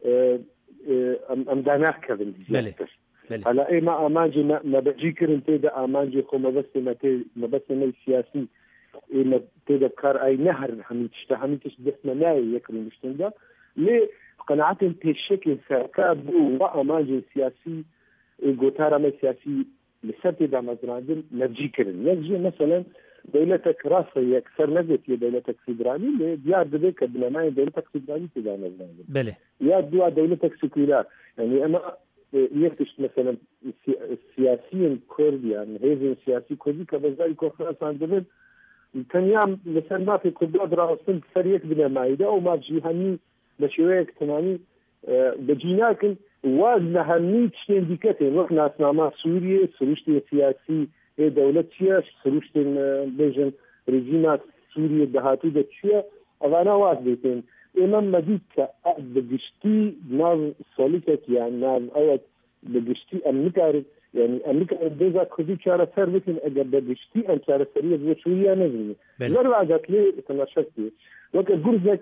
Speaker 14: ام داناك كذا
Speaker 1: بله
Speaker 14: على اما امانجي ما بجيكر انت ده امانجي خو ما بس ما ما بس ما سياسي إما تذكر أي نهر هميتش هميتش دفنا ناي يكرم مشتندا ليه قناعتهم بشكل سكاب وأماجن سياسي الجوتارا ما سياسي لسبب ده مزرعين نبجيكرن نجي مثلا دولتك راسة يكسر نجت دولتك فيدرالي ديار دبيك بنماي دولتك فيدرالي تدا مزرعين
Speaker 1: بله
Speaker 14: يا دوا دولتك سكولار يعني أنا يفتش مثلا السياسيين كردي يعني هذه السياسي كردي كبزاي كوفرانس عندهم تنيام لسر ما في قدرات راوسن فريق بنا مايدا او ما جيهاني بشويك تماني بجيناكن وزن هنيت شتين ديكتين وحنا اسناما سوريا سروشتين سياسي دولتيا سروشتين بيجن رجيمات سوريا دهاتو دتشيا اوانا واز بيتين امام مديد كأبدشتي ناو سوليكت يعني ناو اوت بجشتي امنكاري يعني أمريكا إذا كذي شارع سربتين أجر بدشتي أن شارع سريع بشوية نزني. لروا عجت لي تناشرتي. وك جرزك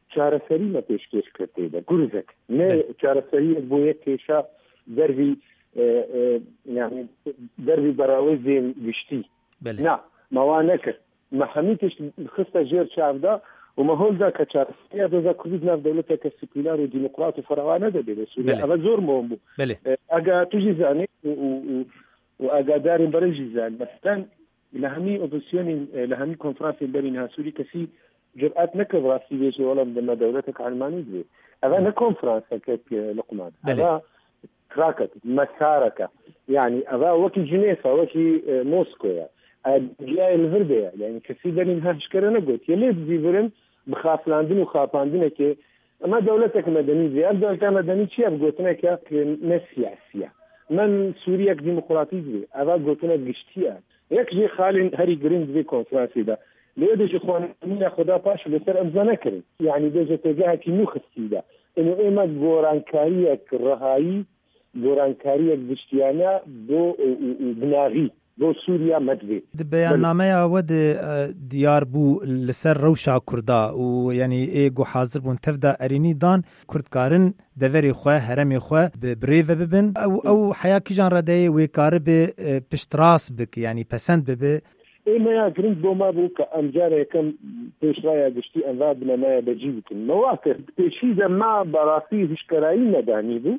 Speaker 14: چارەسەری مە پێشکەش کردێدا گورزێک نە چارەسەریەک بۆ یەک کێشە دەروی یعنی دەروی بەراوەی زێن گشتی نا ماوا نەکرد مە هەموو تشت خستە ژێر چاودا و مەهۆلدا کە چارەسەریە دۆزا کوردی ناو دەوڵەتێکە سکولار و دیموکرات و فراوانە دەبێت لە سووریا ئەوە زۆر مهم بوو ئەگە توژی زانێت و ئاگادارین بەرەژی زان مەسەلەن لە هەموو ئۆپۆزیسیۆنی لە هەموو کۆنفرانسی بەرین هاسووری کەسی جرئت نەکرد ڕاستی بێژێ وەڵام دەمە دەوڵەتێک ئەڵمانی بێ ئەوە نە کۆنفرانسەکە لقمان ئەوە کراکەت مەسارەکە یعنی ئەوە وەکی جنێفە وەکی مۆسکۆیە گیای لڤردەیە یعنی کەسی بەرین هەشکەرە نەگوت یە لێ بزیبرن بخافلاندن و خاپاندنێکێ ئەمە دەوڵەتێک مەدەنی بێ ئەم دەوڵەتە مەدەنی چییە بگوتنێکە نە سیاسیە من سووریەک دیموکراتی بێ ئەوە گوتنە گشتیە یەک ژێ خالین هەری گرنگ بێ کۆنفرانسیدا لێ دەژی خوانینە خدا پاش لەسەر ئەمزە نەکردن یعنی دەژە تێگەهەکی نو خستیدا ئەنو ئێمە گۆڕانکاریەک ڕەهایی گۆڕانکاریەک گشتیانە بۆ بناغی بۆ سووریا مەدوێ
Speaker 1: بەیاننامەیە ئەوە دیار بوو لەسەر ڕەوشا کووردا و یعنی ئێگو حاضر بوون تەفدا ئەرینی دان کوردکارن دەڤەری خوێ هەرەمی خوێ برێڤە ببن ئەو حیا کیژان ڕەدەیە وێکارە بێ پشتڕاس بک یعنی پەسەند ببێ
Speaker 14: ئێمەیە گرنگ بۆ ما بوو کە ئەمجارە یەکەم پێشڕایە گشتی ئەموا بنەمایە بەجی بکن مەواکە پێشی دەما بەڕاستی هشکەرایی نەدانی بوو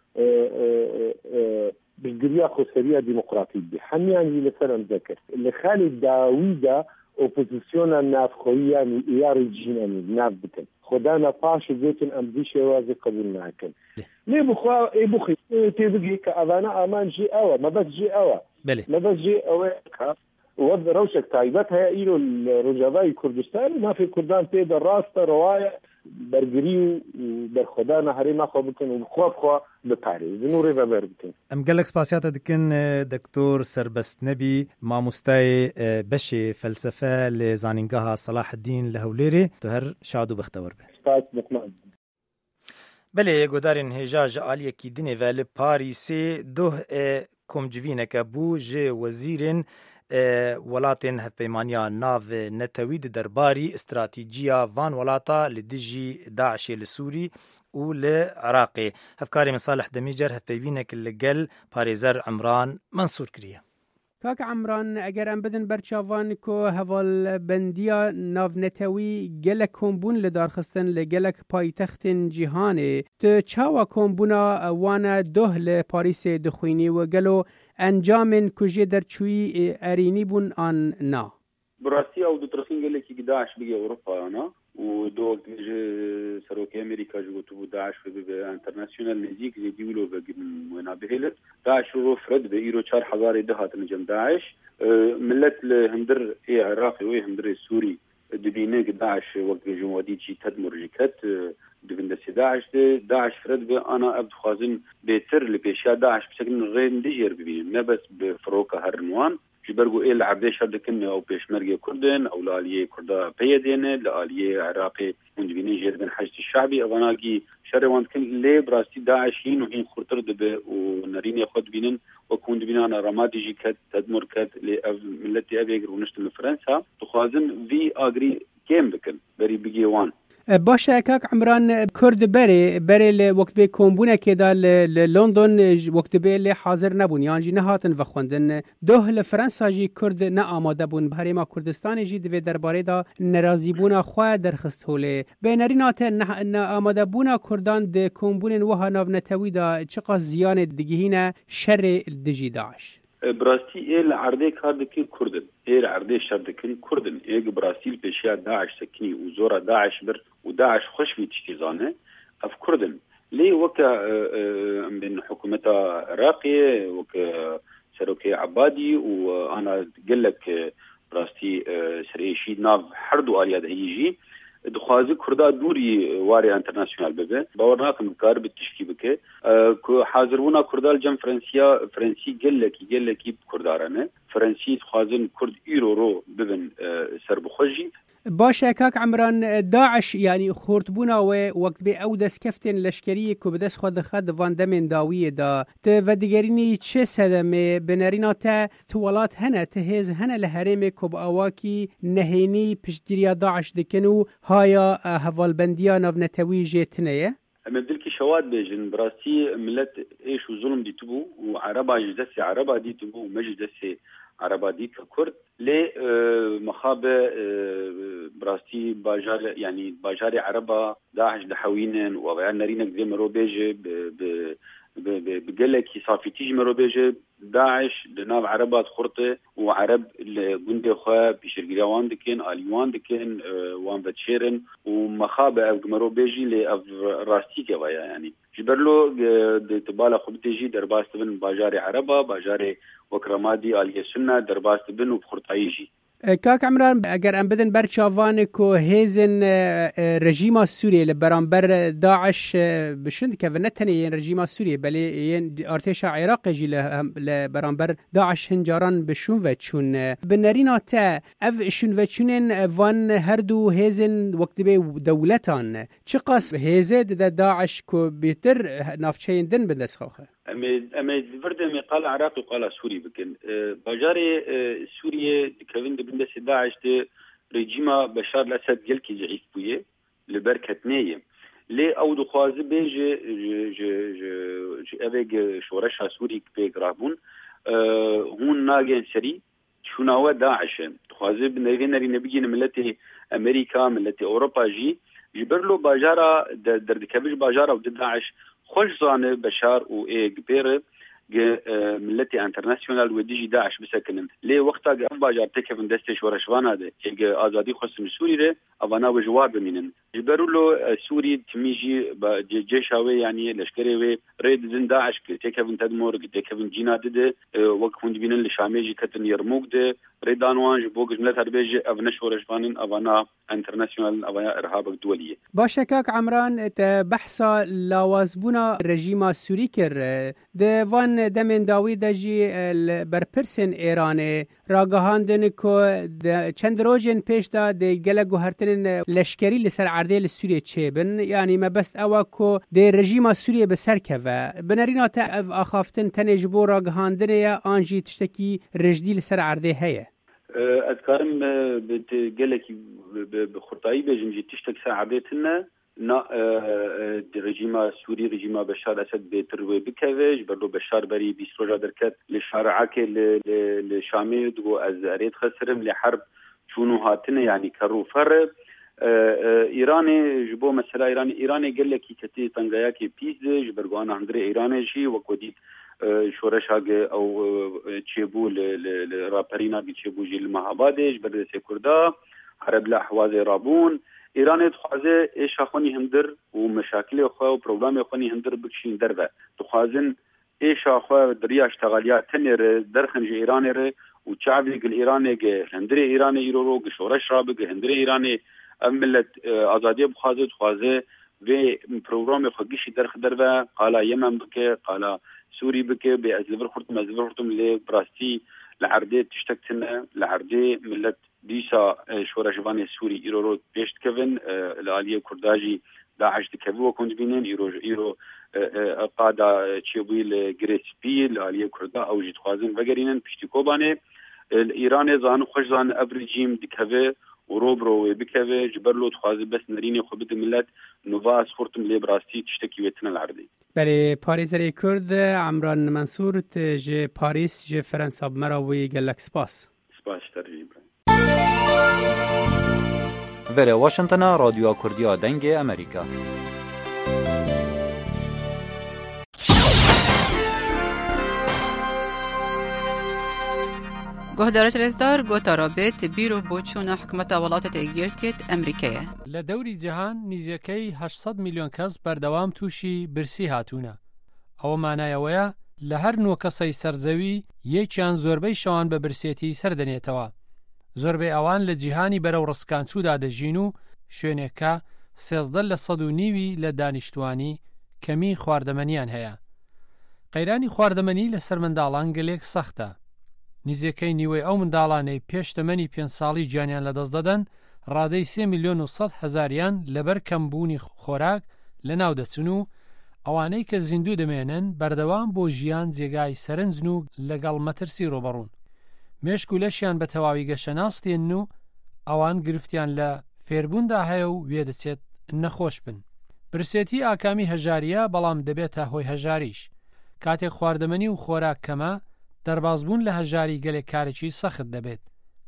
Speaker 14: بگریا خۆسەریە دیموکراتی بێ هەمیانی لەسەر ئەمزە کرد لە خالی داویدا ئۆپۆزیسیۆنە نافخۆییانی یاری جینانی ناف بکەن خۆدانە پاش گوتن ئەمزی شێوازە قبول ناکەن لێ بخوا ئێ بخی تێ بگی کە ئەوانە ئامان ژێ ئەوە مەبەست ژێ ئەوە مەبەست ژێ ئەوە وە ڕەوشێک تایبەت هەیە ئیرۆ ڕۆژاوای کوردستان مافی کوردان پێدا ڕاستە ڕەوایە بەرگری و بەرخۆدانە هەرێما خۆ بکەن و خوا بخوا بپارێزن و ڕێبەبەر بکەن
Speaker 1: ئەم گەلێک سپاسیاتە دکن دکتۆر سەربەست نەبی مامۆستای بەشێ فەلسەفە لە زانینگەها سەلاح الدین لە هەولێرێ تو هەر شاد و بەختەوەر بێ
Speaker 14: سپاس مطمئن
Speaker 1: بەلێ گۆدارین هێژا ژە ئالیەکی دنێڤە لە پاریسێ دۆه کۆمجڤینەکە بوو ژێ وەزیرên وڵاتên hevpeymaniya nav netewî di derbarî stratîjiya van welata li dijî Daişê li Sûrî û li Iraqê. Hevkarê min Salih Demîcer hevpeyvînek li gel parêzer Imran Mansûr kiriye.
Speaker 4: کاک عمران اگر ام بدن برچاوان کو هوال بندیا ناونتوی گلک کمبون لدارخستن لگلک پایتختن جیهانه تو چاوا کمبونا وانا دوه لپاریس دخوینی و گلو انجامن کجی در چوی ارینی بون آن نا
Speaker 15: براستی او دو ترسین گلکی داعش بگی اوروپا انا و دو سروکی امریکا جو تو داعش به انترناسیونال نزیک زیدیولو بگم ونا بهلت داعش رو فرد به ایرو چهار هزار دهات نجم داعش ملت هندر ای عراقي و هندر سوري دبینه داعش وقت جمهوری جی تدمر جکت دبنده داعش داعش فرد به انا ابد خوازن بهتر لپیشا داعش بشکل غیر دیگر ببینیم نه بس بفروکه هرنوان جبرگو ایل عبده شردکن او پیشمرگی کردن او لالیه کرده پیدینه لالیه عراقی مندبینه جردن حجت الشعبی اواناگی شروان کن لی براستی داعشین و هین خورتر دبه و نرین خود بینن و کند بینان رمادی جی کد تدمر کد لی او ملتی اویگر و نشتن لفرنسا تخوازن وی آگری کم بکن بری بگی وان
Speaker 4: باشه کاک عمران کرد بره بره ل وقت به کمبونه که دال لندن وقت به ل حاضر نبون یعنی نه هاتن و خوندن دوه ل فرانسه جی کرد نه آماده بون بهره ما کردستان جی دو درباره دا ناراضی بونا خو درخست هوله بینرینات نه آماده بونا کردان د کمبون وها ناو نتوی دا چقا زیان دگهینه شر دجی داعش
Speaker 15: براستی ایل عرضه کاردکی کردن ایل عرضه شردکن کردن ایگ براسیل پیشیا داعش سکنی و زورا داعش بر و داعش خوش بی تشتیزانه اف کردن لی وکا من حکومت عراقی وکا سروکی عبادی و انا قلک براستی سریشی ناف حردو آلیاد هیجی دخوازی کرده دوری واری انترناسیونال ببه باورناکم کار به تشکیل بکه که حاضر بونا کرده الجم فرانسیا فرانسی گلکی گلکی کردارانه فرنسي خوازن كرد ايرو رو ببن سربخوجي
Speaker 4: باشه کاک عمران داعش یعنی خورتبونا و وقت به او دست کفتن لشکری که به دست خود خود واندمین داویه دا ته و دیگرینی چه سدمه بنارینا تا توالات هنه تهز هنه لحرم که با اواکی نهینی پشتگیریا داعش دکنو هایا هوالبندیا ناو نتویجه تنیه؟
Speaker 15: اما بدلكي شواد بيجن براستي ملت ايش وظلم دي تبو وعربا جدسي عربا دي تبو ومجدسي عربا دي ككرد لي مخابة براستي باجار يعني باجاري عربا داعش دحوينن وبيان نرينك زي مرو بيجي بقلك صافي تيجي مرو بيجي داعش لناف عربات خرطة وعرب الجندي خوا بيشرقيا وان دكين آليوان دكين وان بتشيرن ومخابة أبقمرو بيجي لراستيكا ويا يعني جبرلو دتبالا خبتيجي درباست بن باجاري عربة باجاري وكرمادي آلية سنة درباست بن وبخرطايجي
Speaker 4: کاک عمران اگر ام بدن بر چاوان کو هیزن رژیم سوریه لبرانبر داعش بشند که نتنی رژیم سوریه بلی ارتش عراق جی لبرانبر داعش هنجاران بشون و چون بنرینا تا اف شون و چونن وان هر دو هیزن وقت به دولتان چه قص هیزه د داعش کو بیتر نافچین دن بندسخه
Speaker 15: اما اما فرده می قال عراقي قال سوري بكن باجاري سوريا كفين بندس داعش ده رجيم بشار الاسد يلكي ضعيف بويه لبركتنيه لي او دخواز بيجي ج ج ج افيج شورشها سوري بيك رابون هون ناجن سري شنو داعش دخواز بنري نري نبيجي ملتي امريكا ملتي اوروبا جي جبرلو باجارا دردكبش باجارا ود داعش خوش زانه بشار و ايق بير ملتي انترناسيونال وديجي داعش بسكنن ليه وقتا قف باجار تكفن دستش ورشوانا ده ايق آزادي خصم سوري ده افانا وجواب منن جبرو له سوري تميجي جيشاوي يعني لشكريوي ريد زن داعش تكفن تدمر تكفن جينا ده وقت هند بينن لشاميجي كتن يرموك ده ريدانوان جبوك جملت هربيجي افنش ورشوانن افانا انترناسيونال افانا ارهاب دولية
Speaker 4: باشكاك عمران بحثا لاوازبونا رژیم سوری کر دوان دمن داوی دجی برپرسن ایران راگهاندن که چند روزن پیش دا ده گلگو هرتن لشکری لسر عرده لسوریه چیبن یعنی ما بست اوا که ده رژیم سوریه بسر که و بنارینا تا اخافتن تنجبو راگهاندن یا آنجی تشتکی رجدی لسر عرده هیه
Speaker 15: اذكارم بتقلك بخطاي بجنجي تشتك ساعدتنا نا رژیم سوری رژیم بشار اسد بتروي بكافج برضو بشار بري بيستروجا دركت للشارعك لشامي دو از اريد خسرم لحرب شنو هاتنا يعني كرو فر ايراني جبو مثلا ايراني ايراني قال لك كتي تنغاياكي بيز جبرغوانا هندري ايراني جي وكودي شورش هاگه او چیبو لراپرینا بی چیبو جی المهابادش برده سکردا عرب لحواز رابون ایران تخوازه ایش خونی هندر و مشاکل خواه و پروبلم خونی هندر بکشین در و تخوازن ایش خواه دریا اشتغالیات تنیر درخنج ایران ره و چعبی گل ایرانی گه هندر ایرانی ایرو رو گه شورش رابه گه هندر ایرانی ملت آزادی بخوازه تخوازه و پروگرام خوگیشی درخ در و قالا یمن بکه قالا سوري بك بأزلفر خرطم أزلفر خرطم لبراستي لعردي تشتكتنا لعردي ملت ديسا شورا جواني سوري إيرو بيشت كفن الآلية كرداجي داعش تكفو وكنت بينين إيرو إيرو قادة تشيبوي لجريس بي الآلية كردا أو جيت خوازن وغرينن بيشتي كوباني الإيراني زانو خوش زان أبريجيم دكفي وروبرو بكفي جبرلو تخوازي بس نريني خبت ملت نوفاس خرطم لبراستي تشتكي ويتنا العردي
Speaker 4: بله پاریزری کرد عمران منصور ج پاریس ج فرانسه مراوی گلک سپاس
Speaker 15: سپاس ترجیب
Speaker 3: ولی واشنطن رادیو کردیا دنگ امریکا
Speaker 2: گهدارت رزدار گوتا رابط بیرو بوچون حکمت ولاتت اگیرتیت امریکایه
Speaker 11: لدوری جهان نزیکەی هەشسەد میلیۆن کەس بەردەوام تووشی برسی هاتوونە. ئەوە مانایەوەیە لە هەر نۆ کەسەی سەرزەوی یەکیان زۆربەی شەوان بە برسێتی سەردەنێتەوە. زۆربەی ئەوان لە جیهانی بەرەو ڕسکانچوودا دەژین و شوێنێکە سێزدە لە سەد و نیوی لە دانیشتوانی کەمی خواردەمەنیان هەیە. قەیرانی خواردەمەنی لەسەر منداڵان گەلێک سەختە. نزیکەی نیوەی ئەو منداڵانەی پێش تەمەنی پێنج ساڵی گیانیان لەدەست دەدەن ڕادەی سێ میلیۆن و سەد هەزاریان لەبەر کەمبوونی خۆراک لەناو دەچن و ئەوانەی کە زیندوو دەمێنن بەردەوام بۆ ژیان جێگای سەرنجن و لەگەڵ مەترسی ڕۆبەڕوون. مێشک و لەشیان بە تەواوی گەشەناستێن و ئەوان گرفتیان لە فێربووندا هەیە و وێ دەچێت نەخۆش بن. برسێتی ئاکامی هەژاریە بەڵام دەبێتە هۆی هەژاریش. کاتێک خواردەمەنی و خۆراک کەمە دەربازبوون لە هەژاری گەلێک کارێکی سەخت دەبێت.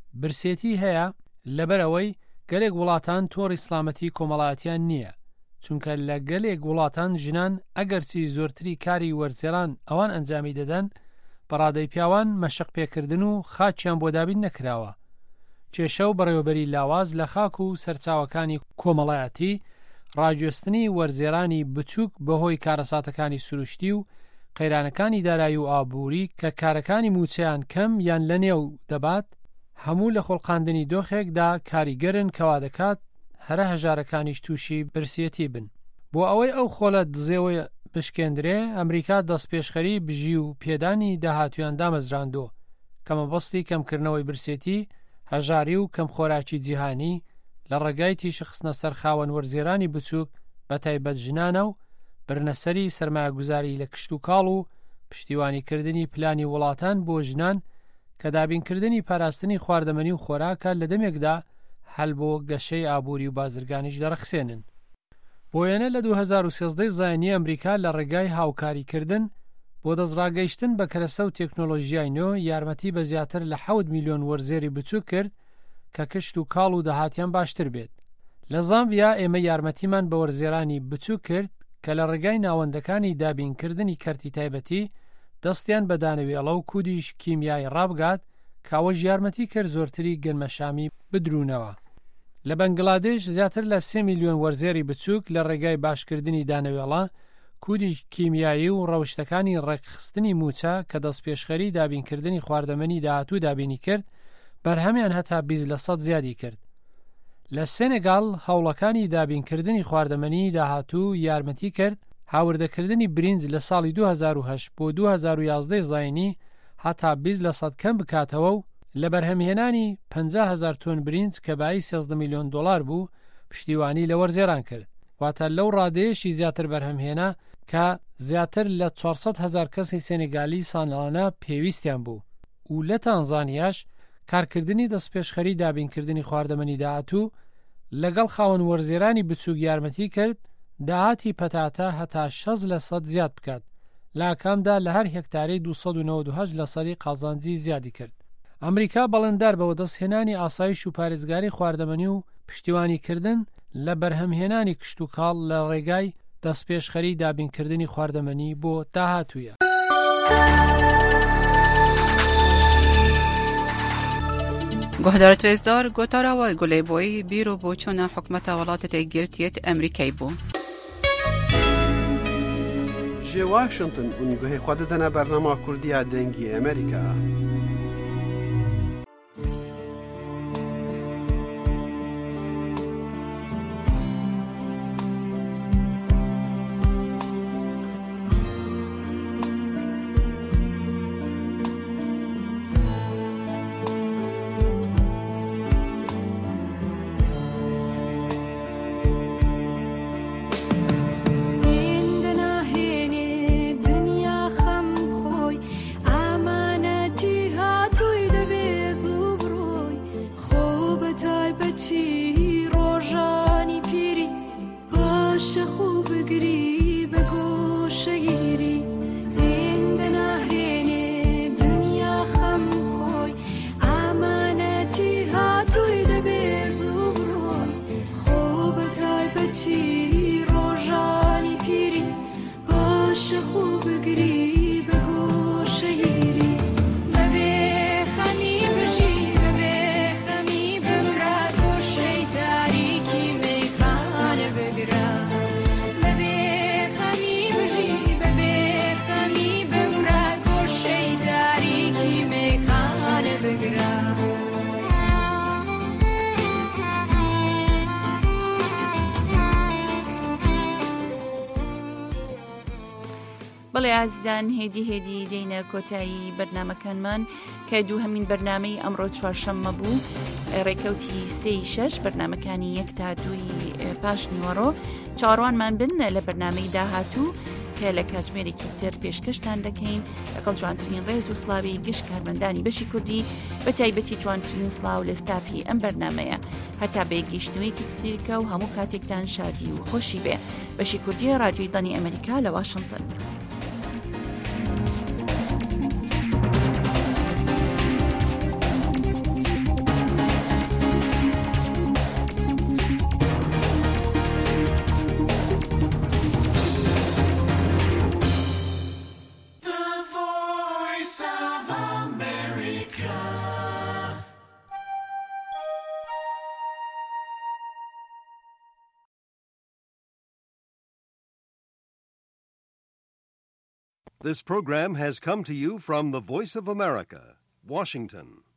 Speaker 11: برسێتی هەیە لەبەرەوەی گەلێک وڵاتان تۆڕی سلامەتی کۆمەڵایەتیان نییە، چونکە لە گەلێک وڵاتان ژنان ئەگەرچی زۆرتری کاری وەرزێران ئەوان ئەنجامی دەدەن بەڕادەی پیاوان مەشق پێکردن و خاچیان بۆ دابین نەکراوە. کێشە و بەڕێوەبەری لاواز لە خاک و سەرچاوەکانی کۆمەڵایەتی ڕاگوێستنی وەرزێرانی بچووک بەهۆی کارەساتەکانی سروشتی و قەیرانەکانی دارایی و ئابووری کە کارەکانی موچەیان کەم یان لە نێو دەبات هەموو لە خۆڵقاندنی دۆخێکدا کاریگەرن کەوا دەکات هەرە هەژارەکانیش تووشی برسێتی بن. بۆ ئەوەی ئەو خۆلە دزێەوەی بشکێندرێ ئەمریکا دەستپێشخەری بژی و پێدانی داهاتویان دامەزراندۆ کە مەبەستی کەمکردنەوەی برسێتی هەژاری و کەم خۆراکی جیهانی لە ڕێگای تیشە خستنە سەر خاوەن وەرزێرانی بچووک بە تایبەت ژنانە و برنەسەری سەرمایه‌گوزاری لە کشت و کاڵ و پشتیوانیکردنی پلانی وڵاتان بۆ ژنان کە دابینکردنی پاراستنی خواردەمەنی و خۆراکە لە دەمێکدا هەل بۆ گەشەی ئابووری و بازرگانیش دەرەخسێنن. بۆیەنە لە دوو هەزار و سێزدەی زایانی ئەمریکا لە ڕێگای هاوکاریکردن بۆ دەستڕاگەیشتن بە کەرەسە و تێکنۆلۆژیای نۆ یارمەتی بە زیاتر لە حەوت میلیۆن وەرزێری بچووک کرد کە کشت و کاڵ و داهاتیان باشتر بێت. لە زامبیا ئێمە یارمەتیمان بە وەرزێرانی بچووک کرد کە لە ڕێگای ناوەندەکانی دابینکردنی کەرتی تایبەتی دەستیان بە دانەوێڵە و کودیش کیمیای ڕابگات کاوەژ یارمەتی کرد زۆرتری گەنمەشامی بدرونەوە. لە بەنگڵادێش زیاتر لە سێ میلیۆن وەرزێری بچووک لە ڕێگای باشکردنی دانەوێڵە کودی کیمیایی و ڕەوشتەکانی ڕێکخستنی موچە کە دەست پێشخەری دابینکردنی خواردەمەنی داهاتوو دابینی کرد بەرهەمیان هەتا بیست لە سەد زیادی کرد. لە سێنێگاڵ هەوڵەکانی دابینکردنی خواردەمەنی داهاتوو یارمەتی کرد هاوردەکردنی برینج لە ساڵی دوو هەزار و هەشت بۆ دوو هەزار و یازدەی زاینی هەتا بیست لە سەد کەم بکاتەوە و لە بەرهەمهێنانی پەنجا هەزار تۆن برینج کە بای سیازدە میلیۆن دۆلار بوو پشتیوانی لە وەرزێران کرد. واتە لەو ڕادەیەشی زیاتر بەرهەمهێنا کە زیاتر لە چوارسەد هەزار کەسی سێنێگالی ساڵانە پێویستیان بوو و لە تانزانیاش کارکردنی دەستپێشخەری دابینکردنی خواردەمەنی داهاتوو لەگەڵ خاوەن وەرزێرانی بچووک یارمەتی کرد داهاتی پەتاتە هەتا شەز لە سەد زیاد بکات لە ئاکامدا لە هەر هێکتارەی دووسەد و نەوەد و هەشت لە سەری قازانجی زیادی کرد. ئەمریکا بەڵێندار بەوە دەستهێنانی ئاسایش و پارێزگاری خواردەمەنی و پشتیوانیکردن لە بەرهەمهێنانی کشت و کاڵ لە ڕێگای دەستپێشخەری دابینکردنی خواردەمەنی بۆ داهاتوویە.
Speaker 2: گۆهدارە ڕێزدار گۆتاراوە گولێبۆی بیرۆ بۆ چۆنە حکومەتە وڵاتێ گرتیت ئەمریکای بوو.
Speaker 16: جێ واشنگتن اونگوهی خوا دەدەنە بەرنامە کوردیە دەنگی ئەمریکا.
Speaker 17: دنیا خەم خۆی ئامانەتی هە
Speaker 2: بەڵێ ئازیزان هێدی هێدی دێنە کۆتایی بەرنمەکانمان کە دوو هەمین بەرنمەی ئەمڕۆ چوارشەممە بوو ڕێکەوتی سێی شەش بەرنمەکانی یەک تا دووی پاش نیوەڕۆ چاڕوانمان بن لە بەرنمەی داهاتوو کە لە کاتژمێرێکی تر پێشکەشتان دەکەین لەگەڵ جوانترین ڕێز و سڵاوی گشت کارمەندانی بەشی کوردی بە تایبەتی جوانترین سڵاو لە ستافی ئەم بەرنمەیە هەتا بەیەکگەیشتنەوەیەکی تریکە و هەموو کاتێکتان شادی و خۆشی بێ بەشی کوردی ڕادیۆی دانی ئەمریکا لە واشنگتن.
Speaker 17: This program has come to you from the Voice of America, Washington.